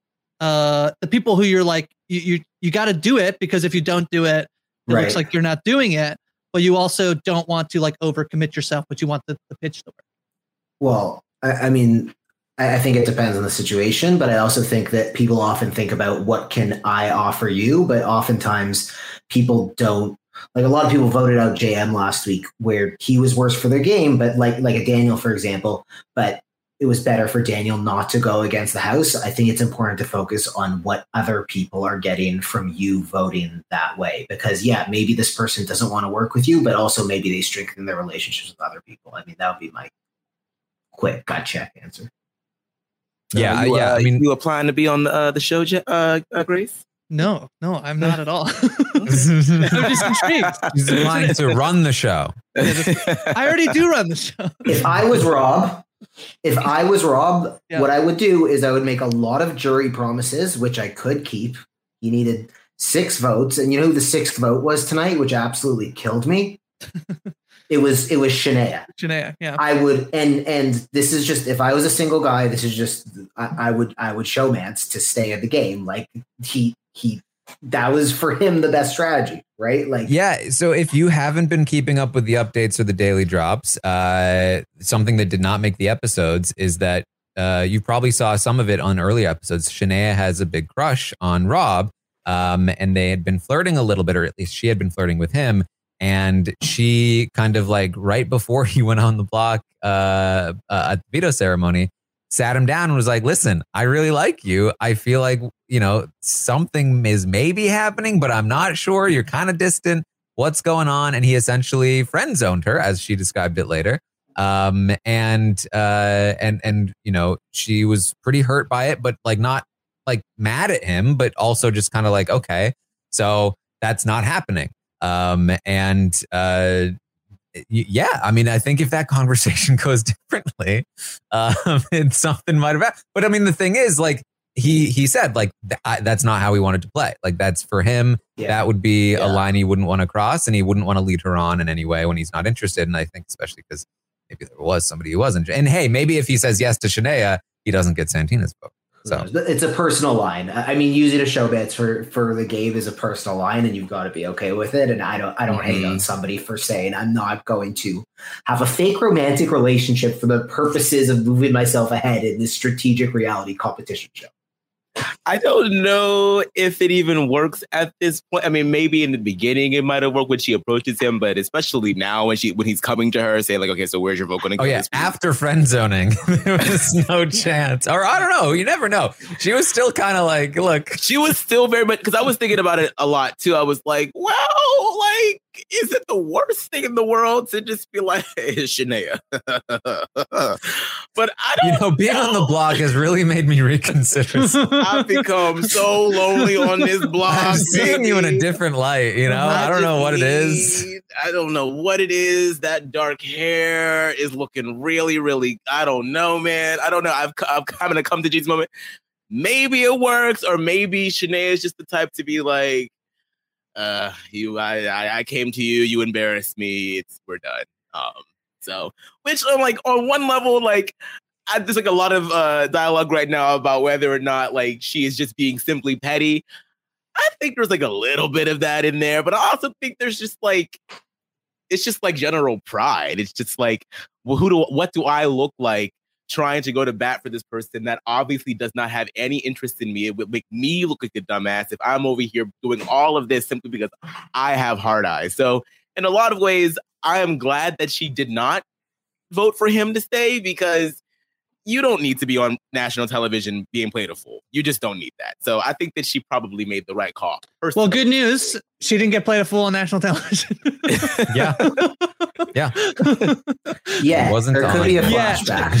uh the people who you're like you you, you got to do it, because if you don't do it, it Right. looks like you're not doing it. But you also don't want to like overcommit yourself, but you want the, the pitch to work. Well, I, I mean, I, I think it depends on the situation, but I also think that people often think about what can I offer you, but oftentimes people don't. Like a lot of people voted out J M last week, where he was worse for their game, but like like a Daniel, for example, but it was better for Daniel not to go against the house. I think it's important to focus on what other people are getting from you voting that way. Because yeah, maybe this person doesn't want to work with you, but also maybe they strengthen their relationships with other people. I mean, that would be my quick gut check answer. Yeah, Uh, you, yeah. uh, I mean, you applying to be on the uh, the show, Je- uh, uh, Grace? No, no, I'm not at all. I'm just intrigued. he's planning to run the show. I already do run the show. If I was Rob, if I was Rob, Yeah. what I would do is I would make a lot of jury promises, which I could keep. He needed six votes, and you know who the sixth vote was tonight, which absolutely killed me. It was it was Shania. Janaea, yeah. I would, and and this is just if I was a single guy, this is just I, I would I would show Mance to stay at the game. Like he he that was for him the best strategy, right? Like Yeah. So if you haven't been keeping up with the updates or the daily drops, uh, something that did not make the episodes is that uh, you probably saw some of it on early episodes. Shania has a big crush on Rob, um, and they had been flirting a little bit, or at least she had been flirting with him. And she kind of like right before he went on the block uh, uh, at the veto ceremony, sat him down and was like, listen, I really like you. I feel like, you know, something is maybe happening, but I'm not sure. You're kind of distant. What's going on? And he essentially friend zoned her, as she described it later. Um, and, uh, and, and, you know, she was pretty hurt by it, but like not like mad at him, but also just kind of like, okay, so that's not happening. Um, and, uh, yeah, I mean, I think if that conversation goes differently, um, it's something might have happened. But I mean, the thing is, like, he he said, like, th- I, that's not how he wanted to play. Like, that's for him. Yeah. That would be Yeah. a line he wouldn't want to cross, and he wouldn't want to lead her on in any way when he's not interested. And I think, especially because maybe there was somebody who wasn't. And hey, maybe if he says yes to Shania, he doesn't get Santina's vote. So it's a personal line. I mean, using a show bets for for the game is a personal line, and you've got to be okay with it. And I don't I don't hate Mhm. on somebody for saying I'm not going to have a fake romantic relationship for the purposes of moving myself ahead in this strategic reality competition show. I don't know if it even works at this point. I mean, maybe in the beginning it might have worked when she approaches him, but especially now when she when he's coming to her saying like, okay, so where's your vote going to oh go? yeah, this week? after friend zoning, there was no chance. Or I don't know. You never know. She was still kind of like, look, She was still very much because I was thinking about it a lot too. I was like, well, like, is it the worst thing in the world to just be like, hey, it's Shania? But I don't you know, being on the block has really made me reconsider. I've become so lonely on this block. I'm seeing you in a baby. different light. You know, I don't know what it is. need- I don't know what it is. That dark hair is looking really, really. I don't know, man. I don't know. I've I've kind of come to Jesus moment. Maybe it works, or maybe Shanae is just the type to be like, uh, you. I I, I came to you. You embarrassed me. It's we're done. Um. So, which I'm like on one level, like. I, there's like a lot of uh, dialogue right now about whether or not like she is just being simply petty. I think there's like a little bit of that in there, but I also think there's just like it's just like general pride. It's just like, well, who do what do I look like trying to go to bat for this person that obviously does not have any interest in me? It would make me look like a dumbass if I'm over here doing all of this simply because I have hard eyes. So in a lot of ways, I am glad that she did not vote for him to stay because you don't need to be on national television being played a fool. You just don't need that. So I think that she probably made the right call. Personally. Well, good news. She didn't get played a fool on national television. Yeah. Yeah. Yeah. It wasn't there could on. be a Yeah.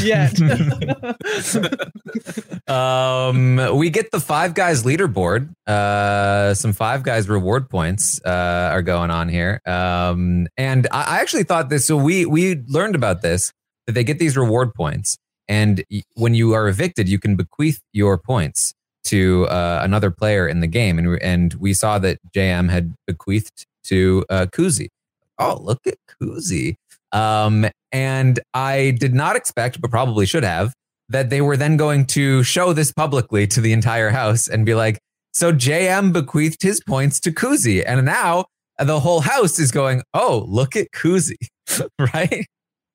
flashback. Yeah. um, we get the Five Guys leaderboard. Uh, some Five Guys reward points uh, are going on here. Um, and I, I actually thought this. So we we learned about this, that they get these reward points. And when you are evicted, you can bequeath your points to uh, another player in the game. And, and we saw that J M had bequeathed to uh, Kuzi. Oh, look at Kuzi. Um, and I did not expect, but probably should have, that they were then going to show this publicly to the entire house and be like, so J M bequeathed his points to Kuzi. And now the whole house is going, oh, look at Kuzi, right?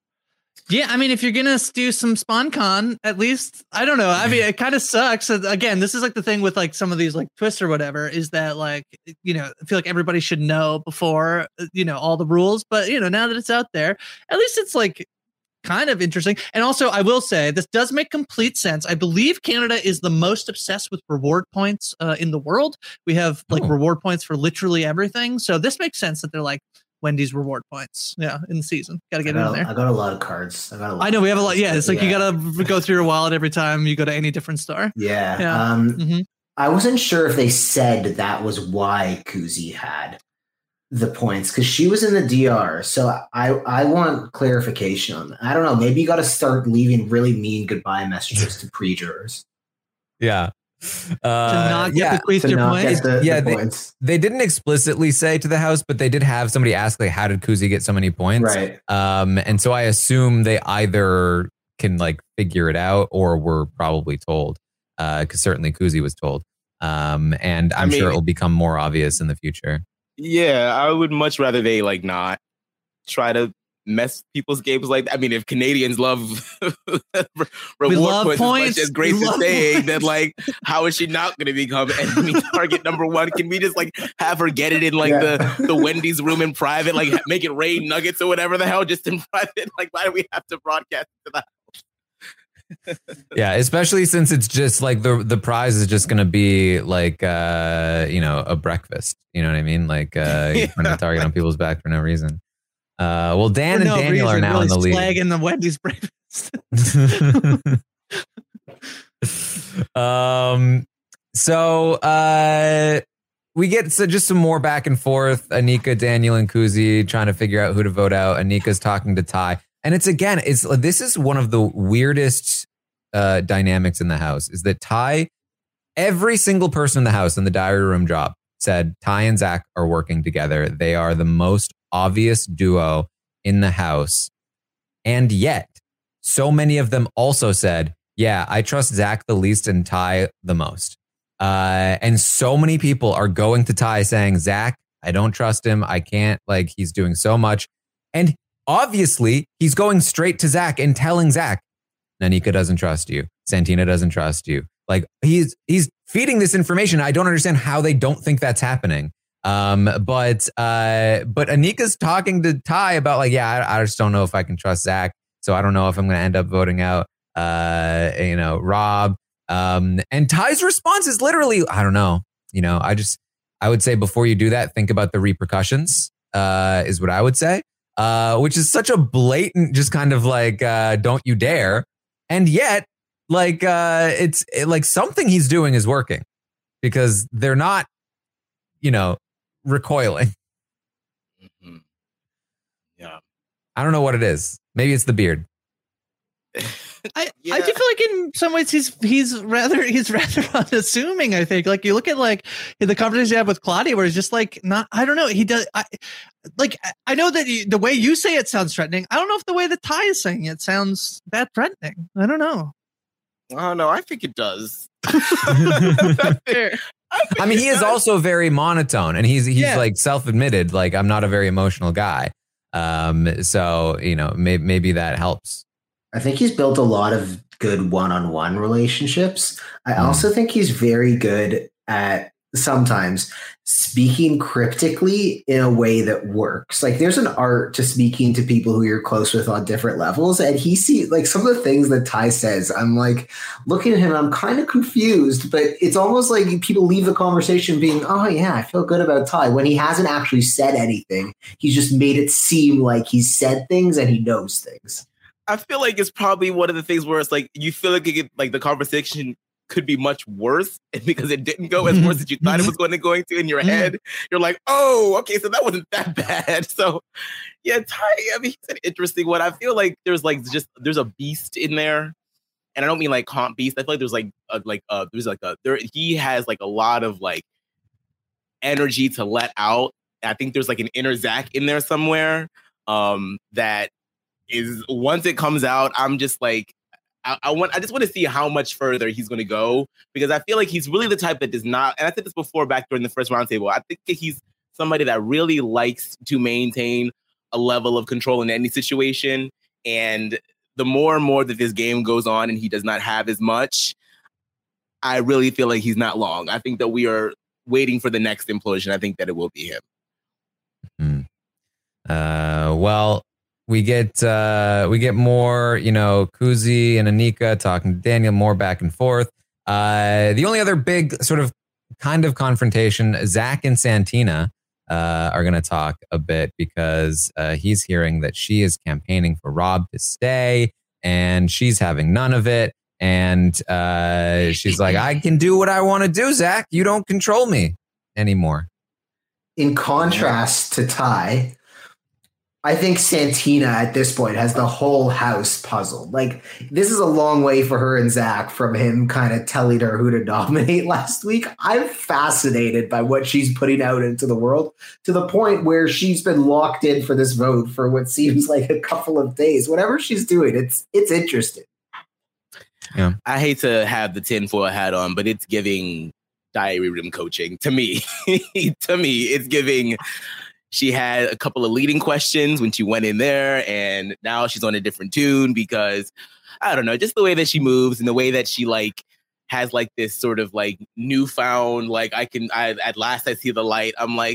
Yeah, I mean, if you're gonna do some SpawnCon, at least I don't know. I mean, it kind of sucks. Again, this is like the thing with like some of these like twists or whatever, is that like, you know, I feel like everybody should know before, you know, all the rules. But you know, now that it's out there, at least it's like kind of interesting. And also, I will say this does make complete sense. I believe Canada is the most obsessed with reward points uh, in the world. We have like oh. reward points for literally everything. So this makes sense that they're like, Wendy's reward points. Yeah, in the season. Got to get I got, in there. I got a lot of cards. I got a lot I know we have a lot. cards. Yeah, it's like yeah. you got to go through your wallet every time you go to any different store. Yeah. Yeah. Um, Mm-hmm. I wasn't sure if they said that was why Kuzi had the points because she was in the D R. So I, I want clarification on that. I don't know. Maybe you got to start leaving really mean goodbye messages to pre-jurors. Yeah. To Uh, not get yeah. bequeathed To your not points. get the, Yeah, the they- points. They didn't explicitly say to the house, but they did have somebody ask, like, how did Kuzi get so many points? Right. Um, and so I assume they either can like figure it out or were probably told, because uh, certainly Kuzi was told. Um, and I'm I mean, sure it will become more obvious in the future. Yeah, I would much rather they like not try to mess people's games like that. I mean, if Canadians love reward love points, points. as much as Grace We is love saying, points. then like, how is she not going to become enemy target number one? Can we just like have her get it in like Yeah. the, the Wendy's room in private, like make it rain nuggets or whatever the hell, just in private? Like, why do we have to broadcast to that? Yeah, especially since it's just like the the prize is just going to be like, uh, you know, a breakfast. You know what I mean? Like uh, you're putting a target on people's back for no reason. Uh, well, Dan For and no Daniel reason, are now really in the lead. slagging the Wendy's breakfast. um, so uh, we get so just some more back and forth. Anika, Daniel, and Kuzi trying to figure out who to vote out. Anika's talking to Ty, and it's again, it's this is one of the weirdest uh, dynamics in the house. Is that Ty? Every single person in the house in the diary room job said Ty and Zach are working together. They are the most obvious duo in the house, and yet so many of them also said, yeah, I trust Zach the least and Ty the most. Uh, and so many people are going to Ty saying, Zach, I don't trust him. I can't, like, he's doing so much. And obviously, he's going straight to Zach and telling Zach, Nanika doesn't trust you. Santina doesn't trust you. Like, he's he's feeding this information. I don't understand how they don't think that's happening. Um, but uh, but Anika's talking to Ty about, like, yeah, I, I just don't know if I can trust Zach. So I don't know if I'm going to end up voting out, uh, you know, Rob. Um, and Ty's response is literally, I don't know. You know, I just, I would say before you do that, think about the repercussions, uh, is what I would say, uh, which is such a blatant, just kind of like, uh, don't you dare. And yet, like, uh, it's it, like something he's doing is working because they're not, you know, recoiling. Mm-hmm. Yeah. I don't know what it is. Maybe it's the beard. I, Yeah. I do feel like in some ways he's he's rather he's rather unassuming. I think like you look at like the conversation you have with Claudia, where he's just like not. I don't know. He does. I like. I know that you, the way you say it sounds threatening. I don't know if the way that Ty is saying it sounds that threatening. I don't know. I don't know. I think it does. Fair. I mean, he is also very monotone, and he's he's Yeah. like self-admitted, like, I'm not a very emotional guy. Um, so you know, may, maybe that helps. I think he's built a lot of good one-on-one relationships. I Mm. also think he's very good at sometimes speaking cryptically in a way that works. Like there's an art to speaking to people who you're close with on different levels. And he see like some of the things that Ty says, I'm like looking at him, I'm kind of confused, but it's almost like people leave the conversation being, oh yeah, I feel good about Ty, when he hasn't actually said anything. He's just made it seem like he's said things and he knows things. I feel like it's probably one of the things where it's like, you feel like, it, like the conversation could be much worse, and because it didn't go as worse as you thought it was going to going to in your head, you're like, oh, okay, so that wasn't that bad. So yeah, Ty, I mean, he's an interesting one. I feel like there's like just there's a beast in there, and I don't mean like comp beast. I feel like there's like a, like uh there's like a there he has like a lot of like energy to let out. I think there's like an inner Zach in there somewhere um that is, once it comes out, I'm just like, I, I want. I just want to see how much further he's going to go, because I feel like he's really the type that does not. And I said this before back during the first roundtable. I think he's somebody that really likes to maintain a level of control in any situation. And the more and more that this game goes on, and he does not have as much, I really feel like he's not long. I think that we are waiting for the next implosion. I think that it will be him. Mm-hmm. Uh, well. We get uh, we get more, you know, Kuzi and Anika talking to Daniel, more back and forth. Uh, the only other big sort of kind of confrontation, Zach and Santina uh, are going to talk a bit, because uh, he's hearing that she is campaigning for Rob to stay, and she's having none of it. And uh, she's like, I can do what I want to do, Zach. You don't control me anymore. In contrast to Ty, I think Santina at this point has the whole house puzzled. Like, this is a long way for her and Zach from him kind of telling her who to nominate last week. I'm fascinated by what she's putting out into the world, to the point where she's been locked in for this vote for what seems like a couple of days. Whatever she's doing, it's it's interesting. Yeah, I hate to have the tinfoil hat on, but it's giving diary room coaching to me. To me, it's giving. She had a couple of leading questions when she went in there, and now she's on a different tune because, I don't know, just the way that she moves and the way that she like has like this sort of like newfound, like I can, I at last I see the light. I'm like,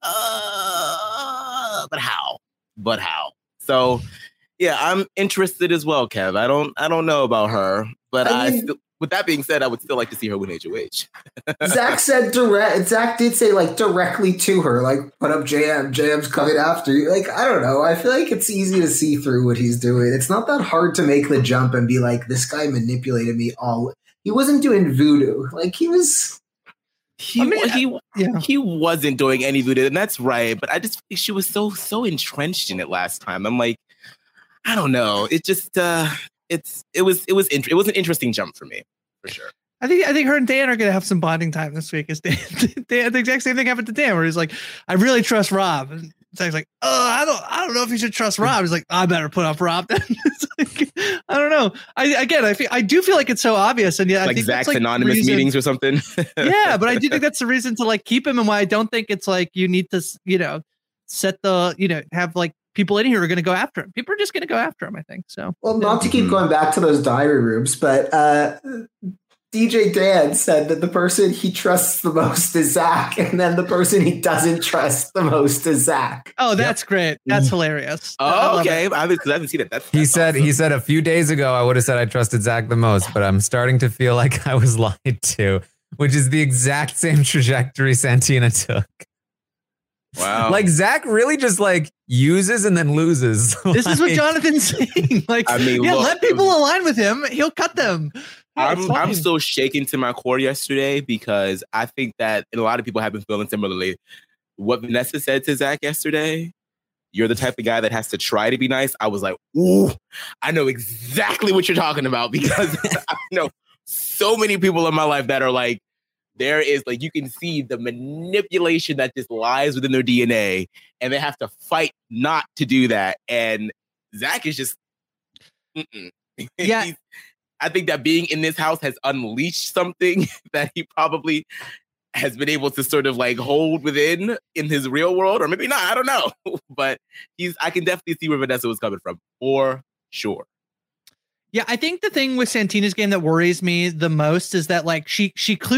uh, but how? But how? So yeah, I'm interested as well, Kev. I don't, I don't know about her, but I, mean, I still, with that being said, I would still like to see her win H O H. Zach said direct. Zach did say like directly to her, like put up J M. J M's coming after you. Like, I don't know. I feel like it's easy to see through what he's doing. It's not that hard to make the jump and be like, this guy manipulated me all. He wasn't doing voodoo. Like he was. He I mean, he yeah. he wasn't doing any voodoo, and that's right. But I just think she was so so entrenched in it last time. I'm like, I don't know. It just. uh It's it was it was int- it was an interesting jump for me, for sure. I think I think her and Dan are gonna have some bonding time this week. Is Dan, Dan the exact same thing happened to Dan, where he's like, I really trust Rob. And Zach's like, oh, I don't I don't know if you should trust Rob. He's like, I better put up Rob. It's like, I don't know. I again I feel I do feel like it's so obvious, and yeah, like I think Zach's that's like anonymous reason, meetings or something. Yeah, but I do think that's the reason to like keep him, and why I don't think it's like you need to you know set the you know have like. People in here are going to go after him. People are just going to go after him, I think. So, well, not to keep going back to those diary rooms, but uh, D J Dan said that the person he trusts the most is Zach, and then the person he doesn't trust the most is Zach. Oh, that's yep. great. That's hilarious. Oh, okay. I haven't, I haven't seen it. That's, that's he said. Awesome. He said a few days ago, I would have said I trusted Zach the most, but I'm starting to feel like I was lied to, which is the exact same trajectory Santina took. Wow. Like Zach really just like uses and then loses. This like, is what Jonathan's saying. Like, I mean, yeah, look, let people align with him. He'll cut them. Yeah, I'm I'm still shaken to my core yesterday, because I think that, and a lot of people have been feeling similarly. What Vanessa said to Zach yesterday, you're the type of guy that has to try to be nice. I was like, ooh, I know exactly what you're talking about, because I know so many people in my life that are like, there is like, you can see the manipulation that just lies within their D N A, and they have to fight not to do that. And Zach is just, mm-mm. Yeah. I think that being in this house has unleashed something that he probably has been able to sort of like hold within in his real world, or maybe not. I don't know, but he's. I can definitely see where Vanessa was coming from, for sure. Yeah, I think the thing with Santina's game that worries me the most is that like she she clued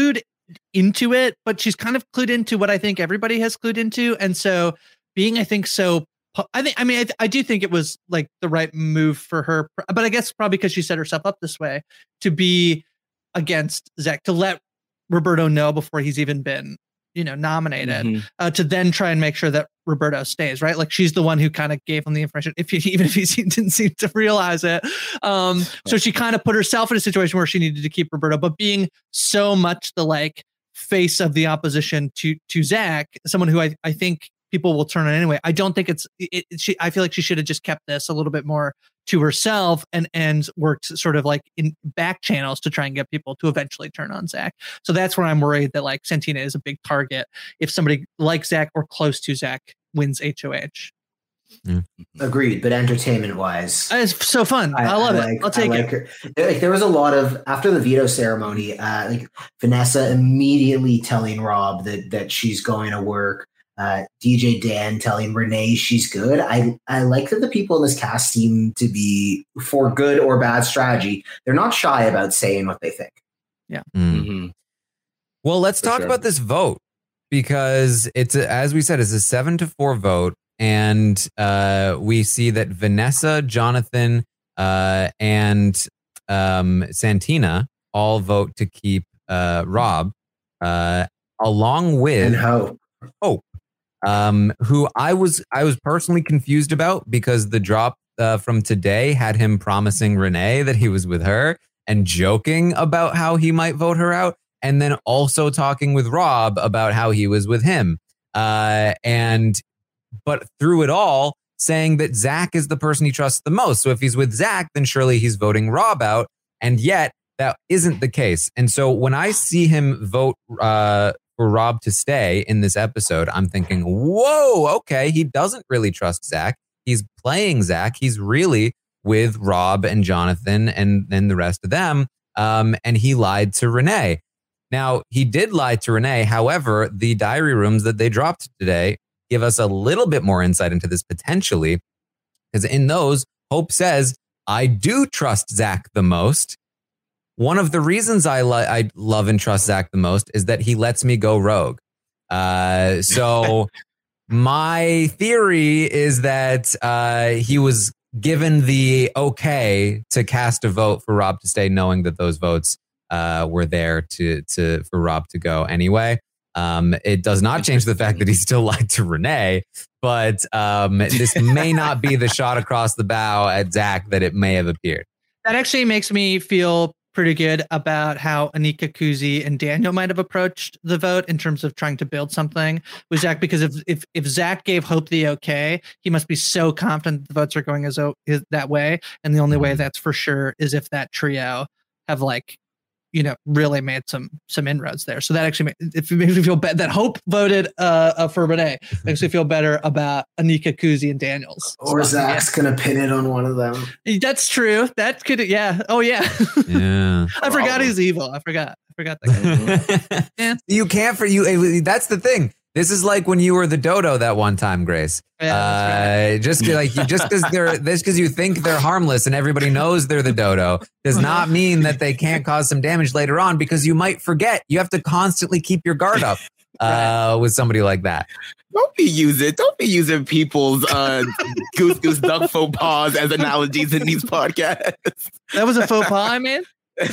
into it, but she's kind of clued into what I think everybody has clued into. And so being, I think, so I think, I mean, I, I do think it was like the right move for her, but I guess probably because she set herself up this way to be against Zach, to let Roberto know before he's even been, you know, nominated, mm-hmm. uh, to then try and make sure that Roberto stays, right? Like she's the one who kind of gave him the information, if he, even if he didn't seem to realize it. Um, so she kind of put herself in a situation where she needed to keep Roberto, but being so much the like face of the opposition to to Zach, someone who I, I think people will turn on anyway. I don't think it's it, it, she. I feel like she should have just kept this a little bit more to herself and and worked sort of like in back channels to try and get people to eventually turn on Zach. So that's where I'm worried that like Santina is a big target if somebody like Zach or close to Zach wins H O H. Mm. Agreed, but entertainment wise, it's so fun. I, I love I like, it. I'll take like it. Her. Like there was a lot of after the veto ceremony, uh, like Vanessa immediately telling Rob that that she's going to work. Uh, D J Dan telling Renee she's good. I I like that the people in this cast seem to be, for good or bad strategy, they're not shy about saying what they think. Yeah. Mm-hmm. Well, let's for talk sure. about this vote, because it's a, as we said, it's a seven to four vote, and uh, we see that Vanessa, Jonathan, uh, and um, Santina all vote to keep uh, Rob, uh, along with and Hope. Hope. Um, who I was I was personally confused about, because the drop uh, from today had him promising Renee that he was with her and joking about how he might vote her out, and then also talking with Rob about how he was with him. Uh, and but through it all, saying that Zach is the person he trusts the most. So if he's with Zach, then surely he's voting Rob out. And yet that isn't the case. And so when I see him vote uh, for Rob to stay in this episode, I'm thinking, whoa, okay, he doesn't really trust Zach. He's playing Zach. He's really with Rob and Jonathan and then the rest of them. Um, and he lied to Renee. Now, he did lie to Renee. However, the diary rooms that they dropped today give us a little bit more insight into this potentially, because in those, Hope says, I do trust Zach the most. One of the reasons I, lo- I love and trust Zach the most is that he lets me go rogue. Uh, so my theory is that uh, he was given the okay to cast a vote for Rob to stay, knowing that those votes uh, were there to to for Rob to go anyway. Um, it does not change the fact that he still lied to Renee, but um, this may not be the shot across the bow at Zach that it may have appeared. That actually makes me feel pretty good about how Anika, Kuzi, and Daniel might have approached the vote in terms of trying to build something with Zach. Because if if if Zach gave Hope the okay, he must be so confident the votes are going as is that way. And the only way that's for sure is if that trio have like, you know, really made some some inroads there. So that actually makes, it makes me feel bad that Hope voted uh, for Renee. Makes me feel better about Anika, Kuzi, and Daniels. Or so, Zach's yeah. gonna pin it on one of them. That's true. That could, yeah. Oh yeah. Yeah. I forgot he's evil. I forgot. I forgot that guy. Yeah. You can't for you. That's the thing. This is like when you were the dodo that one time, Grace. Yeah, uh, right. Just like just because they're this because you think they're harmless and everybody knows they're the dodo does not mean that they can't cause some damage later on, because you might forget. You have to constantly keep your guard up uh, right. with somebody like that. Don't be using don't be using people's uh, goose goose duck faux pas as analogies in these podcasts. That was a faux pas, I mean.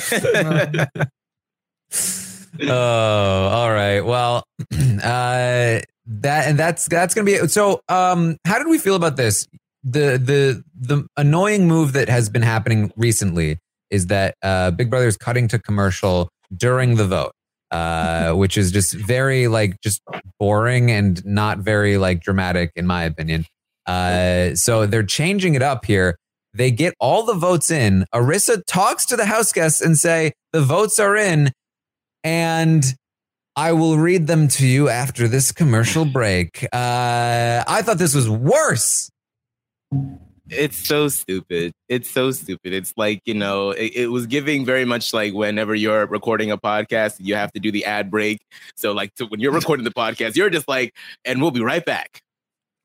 Oh, all right. Well, uh, that and that's that's gonna be it. So. Um, how did we feel about this? The the the annoying move that has been happening recently is that uh, Big Brother is cutting to commercial during the vote, uh, which is just very like just boring and not very like dramatic in my opinion. Uh, so they're changing it up here. They get all the votes in. Arissa talks to the house guests and say the votes are in. And I will read them to you after this commercial break. Uh, I thought this was worse. It's so stupid. It's so stupid. It's like, you know, it, it was giving very much like whenever you're recording a podcast, you have to do the ad break. So like to, when you're recording the podcast, you're just like, and we'll be right back.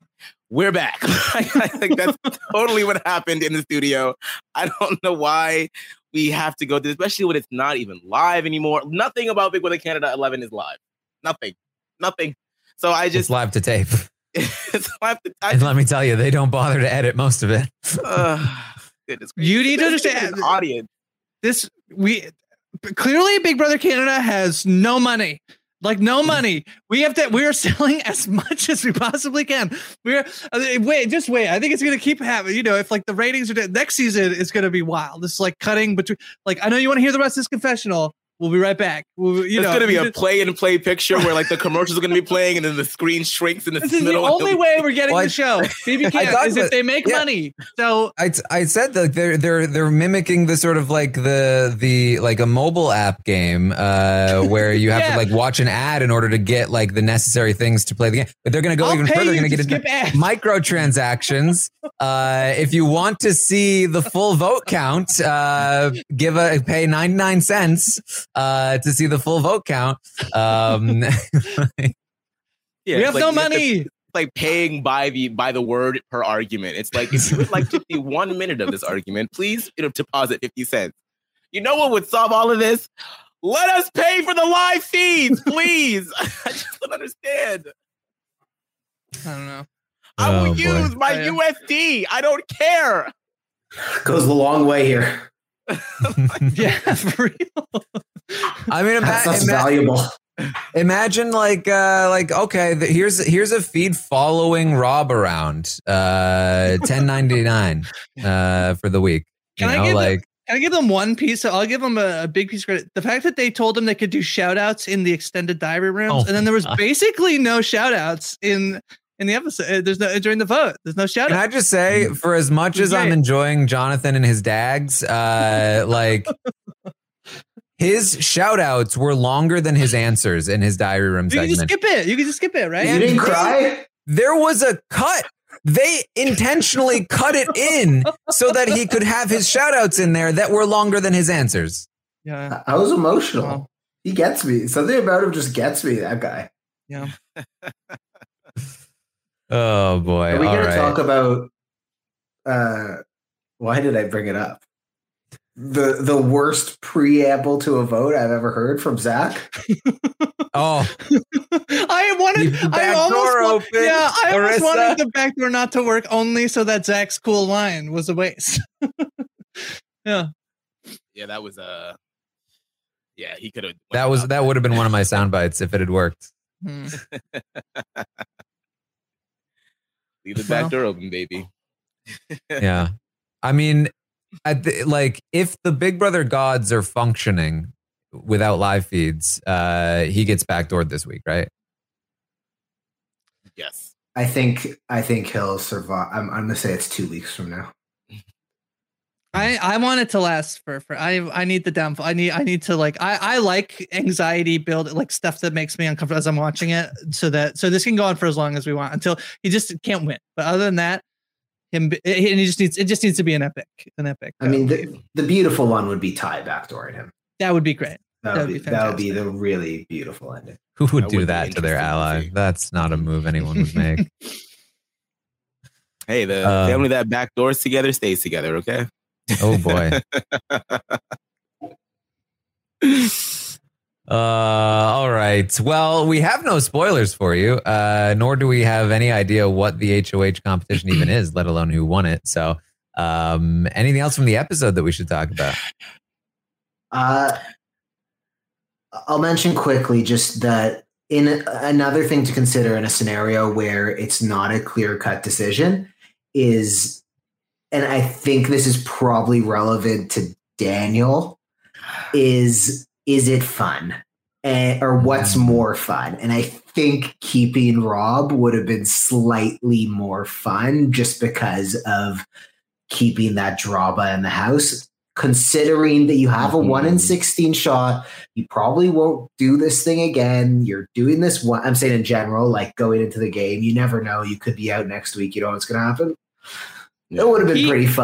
we're back. I think that's totally what happened in the studio. I don't know why we have to go through, especially when it's not even live anymore. Nothing about Big Brother Canada eleven is live. Nothing. Nothing. So I just It's live to tape. it's live to, I And let me tell you, they don't bother to edit most of it. uh, goodness gracious. You need to This is understand- an audience. This we clearly Big Brother Canada has no money. Like no money. We have to. We are selling as much as we possibly can. We're uh, wait, just wait. I think it's gonna keep happening. You know, if like the ratings are next season, it's gonna be wild. It's like cutting between. Like I know you want to hear the rest of this confessional. We'll be right back. We'll, you It's know, going to be a just- play and play picture where like the commercials are going to be playing and then the screen shrinks in the This is the middle. only way we're getting Well, I- the show. B B I Can thought is that- if they make yeah. money. So I, I said that they're they're they're mimicking the sort of like the the like a mobile app game uh, where you have Yeah. to like watch an ad in order to get like the necessary things to play the game. But they're going to go I'll even pay further. They're you going to to get into skip ads. microtransactions. Uh, if you want to see the full vote count, uh, give a pay ninety-nine cents uh, to see the full vote count. Um, Yeah, we it's have like no you to- money. it's like paying by the by the word per argument. It's like if you would like to see one minute of this argument, please you know, deposit fifty cents. You know what would solve all of this? Let us pay for the live feeds, please. I just don't understand. I don't know. I will Oh, boy. use my Oh, yeah. U S D. I don't care. Goes a long way here. Yeah, for real. I mean, That stuff's ima- ima- valuable. imagine like uh, like okay, the, here's here's a feed following Rob around, uh, ten ninety-nine uh, for the week. You Can I know, give like. Can I give them one piece? I'll give them a, a big piece of credit. The fact that they told them they could do shout outs in the extended diary rooms, Oh and then there was my God. basically no shout outs in in the episode. Uh, There's no during the vote. There's no shout Can I out. just say, for as much as I'm Great. enjoying Jonathan and his dags, uh, like his shout outs were longer than his answers in his diary room You can just segment. skip it. You can just skip it, right? You didn't cry? There was a cut. They intentionally cut it in so that he could have his shout outs in there that were longer than his answers. Yeah. I was emotional. Wow. He gets me. Something about him just gets me, that guy. Yeah. Oh boy. Are we All going right. to talk about uh why did I bring it up? The the worst preamble to a vote I've ever heard from Zach. oh, I wanted. Leave the I back almost. door wa- open, yeah, I almost Marissa. wanted the back door not to work only so that Zach's cool line was a waste. Yeah. Yeah, that was uh yeah, he could have that was that would have been one of my sound bites if it had worked. Hmm. leave the back Well. door open, baby. Yeah. I mean, at the, like if the Big Brother gods are functioning without live feeds, uh, he gets backdoored this week, right? Yes. I think I think he'll survive. I'm, I'm gonna say it's two weeks from now. I I want it to last for for I I need the downfall. I need I need to like I I like anxiety build like stuff that makes me uncomfortable as I'm watching it so that so this can go on for as long as we want until he just can't win. But other than that, him and he just needs it just needs to be an epic an epic. I mean, uh, the, the beautiful one would be Ty backdooring him. that would be great. That That'd would be be, that would be fantastic. the really beautiful ending. Who would That do would be that to their interesting to ally? see. That's not a move anyone would make. Hey, the Um, family that back doors together stays together, okay? Oh boy. Uh, all right. Well, we have no spoilers for you, uh, nor do we have any idea what the H O H competition even is, let alone who won it. So, um, anything else from the episode that we should talk about? Uh, I'll mention quickly just that in a, another thing to consider in a scenario where it's not a clear cut decision is, and I think this is probably relevant to Daniel, is is it fun? And, or what's more fun? And I think keeping Rob would have been slightly more fun just because of keeping that drama in the house. Considering that you have a one in sixteen shot, you probably won't do this thing again. You're doing this one. I'm saying in general, like going into the game, you never know. You could be out next week. You know what's going to happen. It would have been He- pretty fun.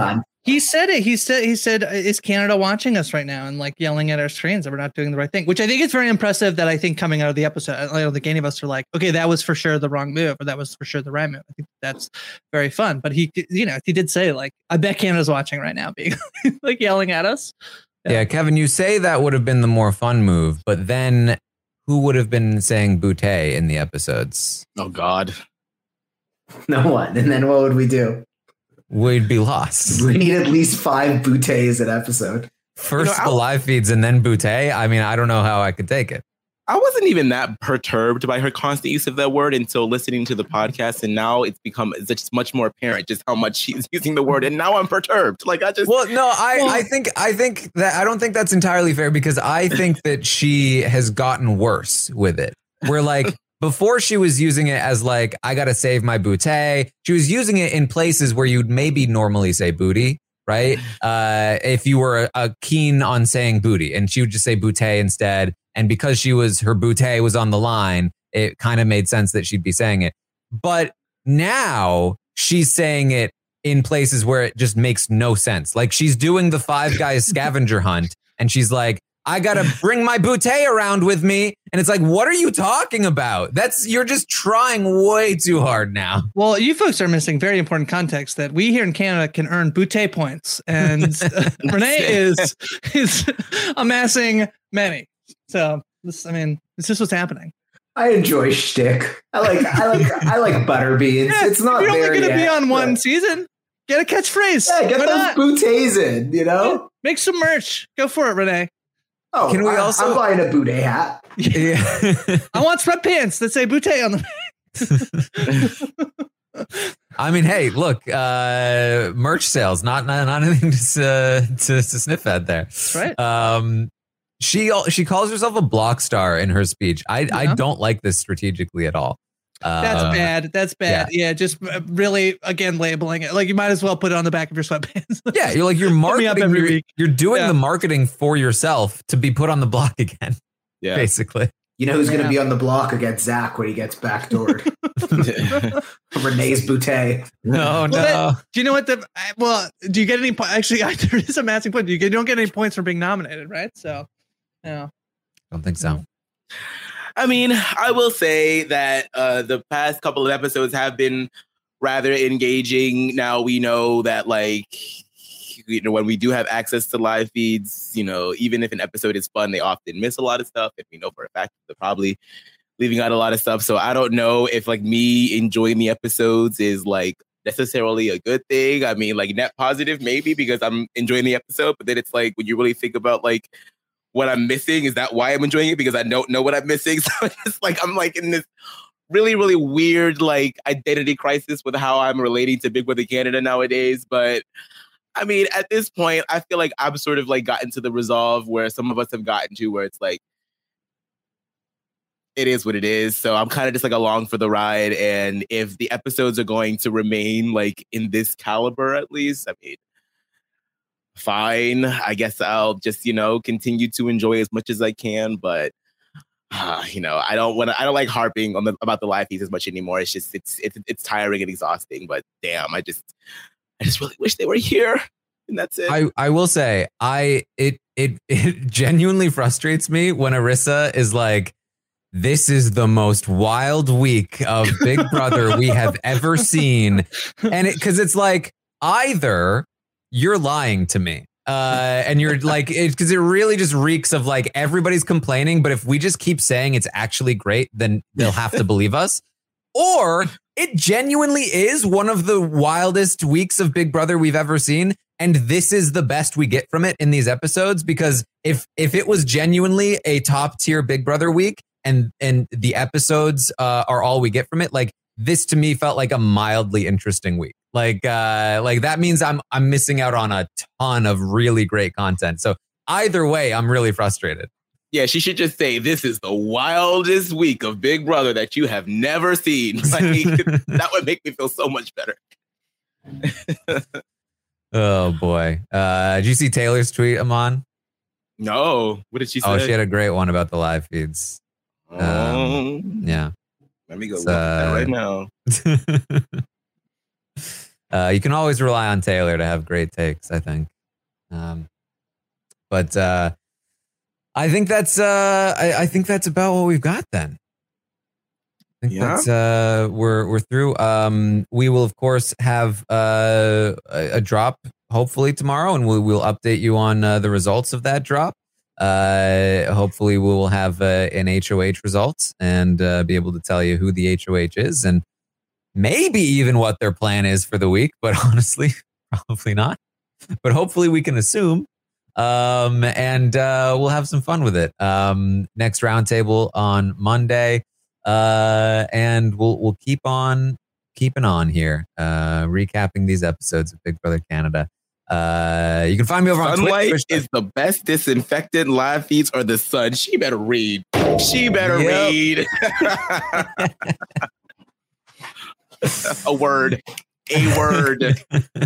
He said it. He said, he said, is Canada watching us right now and like yelling at our screens that we're not doing the right thing, which I think is very impressive. That I think coming out of the episode, I don't think any of us are like, okay, that was for sure the wrong move or that was for sure the right move. I think that's very fun. But he, you know, he did say like, I bet Canada's watching right now being like yelling at us. Yeah. yeah, Kevin, you say that would have been the more fun move, but then who would have been saying Boutte in the episodes? Oh, God. No one. And then what would we do? We'd be lost. We need at least five Bouttes an episode. First you know, the live feeds and then Boutte. I mean, I don't know how I could take it. I wasn't even that perturbed by her constant use of that word until listening to the podcast. And now it's become it's just much more apparent just how much she's using the word. And now I'm perturbed. Like I just. Well, no, I, well, I think I think that I don't think that's entirely fair because I think that she has gotten worse with it. We're like. Before she was using it as like, I got to save my boutte. She was using it in places where you'd maybe normally say booty, right? Uh, if you were a, a keen on saying booty and she would just say boutte instead. And because she was, her boutte was on the line, it kind of made sense that she'd be saying it. But now she's saying it in places where it just makes no sense. Like she's doing the Five Guys scavenger hunt and she's like, I got to bring my boutte around with me. And it's like, what are you talking about? That's you're just trying way too hard now. Well, you folks are missing very important context that we here in Canada can earn boutte points. And uh, Renee is is amassing many. So, this, I mean, this is what's happening. I enjoy shtick. I like I like I like butterbeans. Yeah, it's not you're only very going to be on one but... season. Get a catchphrase. Yeah, get Why those not? bouttes in, you know? Yeah, make some merch. Go for it, Renee. Oh, can we I, also? I'm buying a boutte hat. Yeah. I want sweatpants that say boutte on them. I mean, hey, look, uh, merch sales, not not, not anything to, uh, to to sniff at there. That's right. Um, she she calls herself a block star in her speech. I yeah. I don't like this strategically at all. Uh, That's bad. That's bad. Yeah. yeah, just really again labeling it like you might as well put it on the back of your sweatpants. Yeah, you're like you're marketing every you're, week. You're doing yeah. the marketing for yourself to be put on the block again. Yeah, basically. You know who's yeah. going to be on the block against Zach when he gets backdoored? Renee's boutte. No, no. Well, that, do you know what the? Well, do you get any? Actually, there is a massive point. You, get, you don't get any points for being nominated, right? So, yeah, I don't think so. I mean, I will say that uh, the past couple of episodes have been rather engaging. Now we know that, like, you know, when we do have access to live feeds, you know, even if an episode is fun, they often miss a lot of stuff. And we know for a fact they're probably leaving out a lot of stuff. So I don't know if, like, me enjoying the episodes is, like, necessarily a good thing. I mean, like, net positive, maybe, because I'm enjoying the episode. But then it's like, when you really think about, like, what I'm missing, is that why I'm enjoying it? Because I don't know what I'm missing. So it's like I'm like in this really, really weird like identity crisis with how I'm relating to Big Brother Canada nowadays. But I mean, at this point, I feel like I've sort of like gotten to the resolve where some of us have gotten to where it's like it is what it is. So I'm kind of just like along for the ride. And if the episodes are going to remain like in this caliber, at least, I mean, fine. I guess I'll just, you know, continue to enjoy as much as I can. But, uh, you know, I don't want to, I don't like harping on the, about the live feeds as much anymore. It's just, it's, it's, it's tiring and exhausting. But damn, I just, I just really wish they were here. And that's it. I, I will say, I, it, it, it genuinely frustrates me when Arissa is like, this is the most wild week of Big Brother we have ever seen. And it, cause it's like, either you're lying to me. Uh, and you're like, because it, it really just reeks of like everybody's complaining. But if we just keep saying it's actually great, then they'll have to believe us. Or it genuinely is one of the wildest weeks of Big Brother we've ever seen. And this is the best we get from it in these episodes. Because if if it was genuinely a top tier Big Brother week and, and the episodes uh, are all we get from it, like this to me felt like a mildly interesting week. Like, uh, like that means I'm I'm missing out on a ton of really great content. So either way, I'm really frustrated. Yeah, she should just say, this is the wildest week of Big Brother that you have never seen. Like, that would make me feel so much better. Oh, boy. Uh, did you see Taylor's tweet, Aman? No. What did she say? Oh, she had a great one about the live feeds. Um, um, yeah. Let me go It's, look at that uh, right now. uh, you can always rely on Taylor to have great takes, I think. Um, but uh, I think that's uh, I, I think that's about what we've got then. I think Yeah. that's uh, we're we're through. Um, we will of course have uh, a, a drop hopefully tomorrow, and we will update you on uh, the results of that drop. Uh, hopefully, we will have uh, an H O H results and uh, be able to tell you who the H O H is and maybe even what their plan is for the week. But honestly, probably not. But hopefully, we can assume. Um, and uh, we'll have some fun with it. Um, next roundtable on Monday. Uh, and we'll we'll keep on keeping on here, uh, recapping these episodes of Big Brother Canada. Uh, you can find me over on Sunlight Twitch. is the best disinfectant. Live feeds are the sun. She better read. She better Yep. read. A word. A word.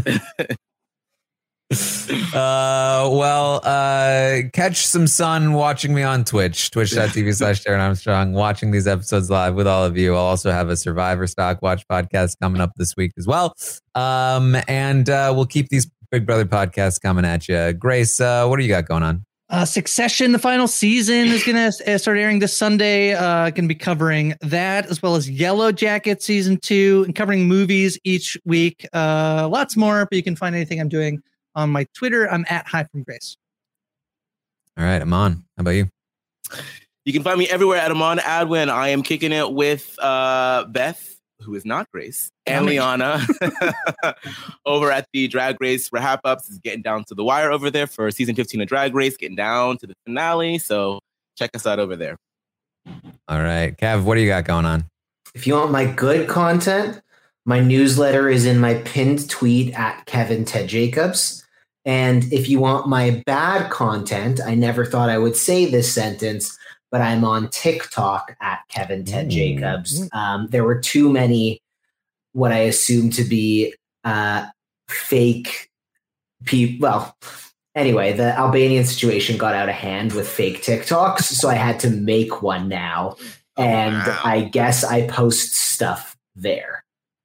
Uh, well, uh, catch some sun watching me on Twitch, twitch.tv slash Darren Armstrong, watching these episodes live with all of you. I'll also have a Survivor Stock Watch podcast coming up this week as well. Um, and uh, we'll keep these Big Brother podcasts coming at you. Grace, uh, what do you got going on? Uh, Succession, the final season, is going to start airing this Sunday. Uh, going to be covering that, as well as Yellow Jacket season two, and covering movies each week. Uh, lots more, but you can find anything I'm doing on my Twitter. I'm at Hi From Grace. All right, Aman, how about you? You can find me everywhere at Amon Adwin. I am kicking it with uh, Beth, who is not Grace, and Liana over at the Drag Race Wrap Ups. Is getting down to the wire over there for season fifteen of Drag Race, getting down to the finale. So check us out over there. All right, Kev, what do you got going on? If you want my good content, my newsletter is in my pinned tweet at Kevin Ted Jacobs. And if you want my bad content, I never thought I would say this sentence, but I'm on TikTok at Kevin Ted Mm. Jacobs. Um, there were too many, what I assume to be uh, fake people. Well, anyway, the Albanian situation got out of hand with fake TikToks, so I had to make one now. And Wow. I guess I post stuff there.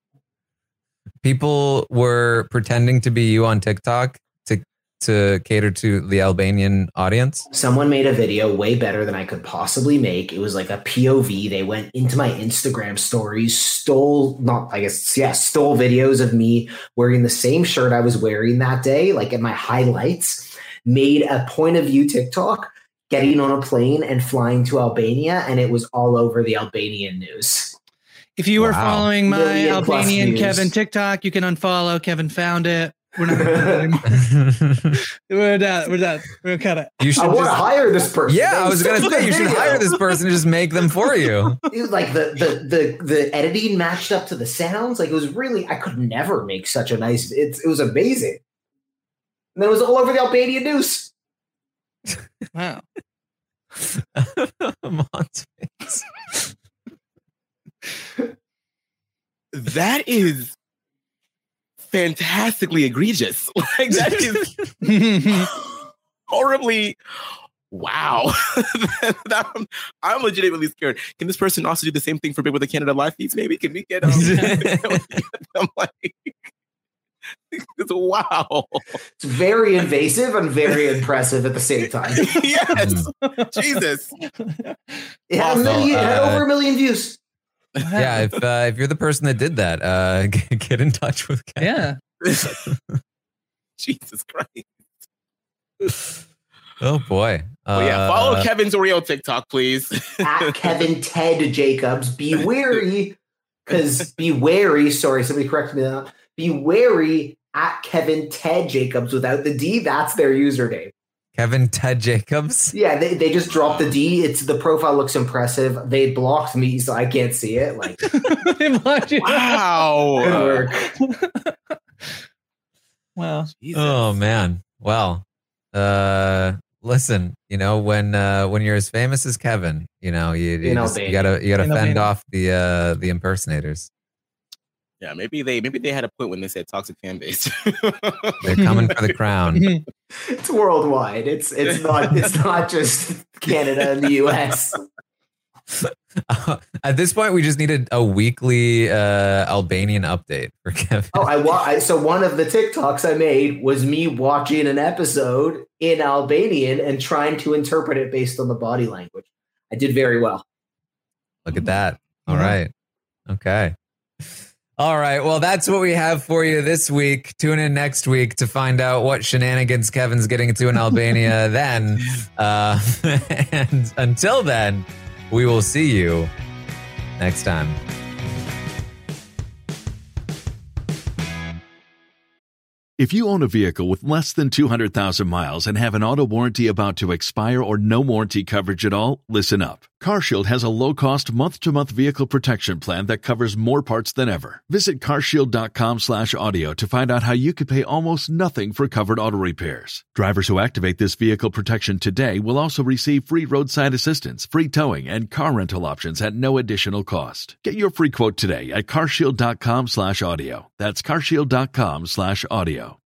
People were pretending to be you on TikTok to to cater to the Albanian audience. Someone made a video way better than I could possibly make. It was like a P O V. They went into my Instagram stories, stole, not, I guess, yeah, stole videos of me wearing the same shirt I was wearing that day, like in my highlights, made a point of view TikTok, getting on a plane and flying to Albania, and it was all over the Albanian news. If you were Wow. following my Million plus Albanian views. Kevin TikTok, you can unfollow. Kevin found it. We're not going to do that anymore. We're done. We're done. We're going to cut it. You should I want to just, hire this person. yeah, They I was sent gonna me say the you should video. hire this person and just make them for you. It was like the, the the the editing matched up to the sounds. Like it was really, I could never make such a nice. It, it was amazing. And then it was all over the Albanian news. Wow. Amon's face. That is fantastically egregious. Like that is horribly. Wow. That- I'm, I'm legitimately scared. Can this person also do the same thing for Big Brother Canada live feeds? Maybe can we get? Um, I'm like, wow. It's very invasive and very impressive at the same time. Yes. Jesus. It had, a Awesome. million, it had Uh, over a million views. Yeah, if uh, if you're the person that did that, uh, get, get in touch with Kevin. Yeah. Jesus Christ. Oh boy. Well, yeah, follow Uh, Kevin's real TikTok, please. At Kevin Ted Jacobs. Be wary, because be wary. Sorry, somebody correct me on that. Be wary at Kevin Ted Jacobs without the D. That's their username. Kevin Ted Jacobs. Yeah, they, they just dropped the D. It's the profile looks impressive. They blocked me, so I can't see it. Like, good Wow. work. Wow. Jesus. Oh man. Well, uh, listen. You know when uh, when you're as famous as Kevin, you know you, you, In just, you Albania. gotta you gotta In fend Albania. off the uh, the impersonators. Yeah, maybe they maybe they had a point when they said toxic fan base. They're coming for the crown. It's worldwide. It's it's not it's not just Canada and the U S. Uh, at this point, we just needed a weekly uh, Albanian update for Kevin. Oh, I, wa- I so one of the TikToks I made was me watching an episode in Albanian and trying to interpret it based on the body language. I did very well. Look at that. All right. Okay. All right. Well, that's what we have for you this week. Tune in next week to find out what shenanigans Kevin's getting into in Albania then. Uh, and until then, we will see you next time. If you own a vehicle with less than two hundred thousand miles and have an auto warranty about to expire or no warranty coverage at all, listen up. CarShield has a low-cost month-to-month vehicle protection plan that covers more parts than ever. Visit carshield.com slash audio to find out how you could pay almost nothing for covered auto repairs. Drivers who activate this vehicle protection today will also receive free roadside assistance, free towing, and car rental options at no additional cost. Get your free quote today at carshield.com slash audio. That's carshield.com slash audio.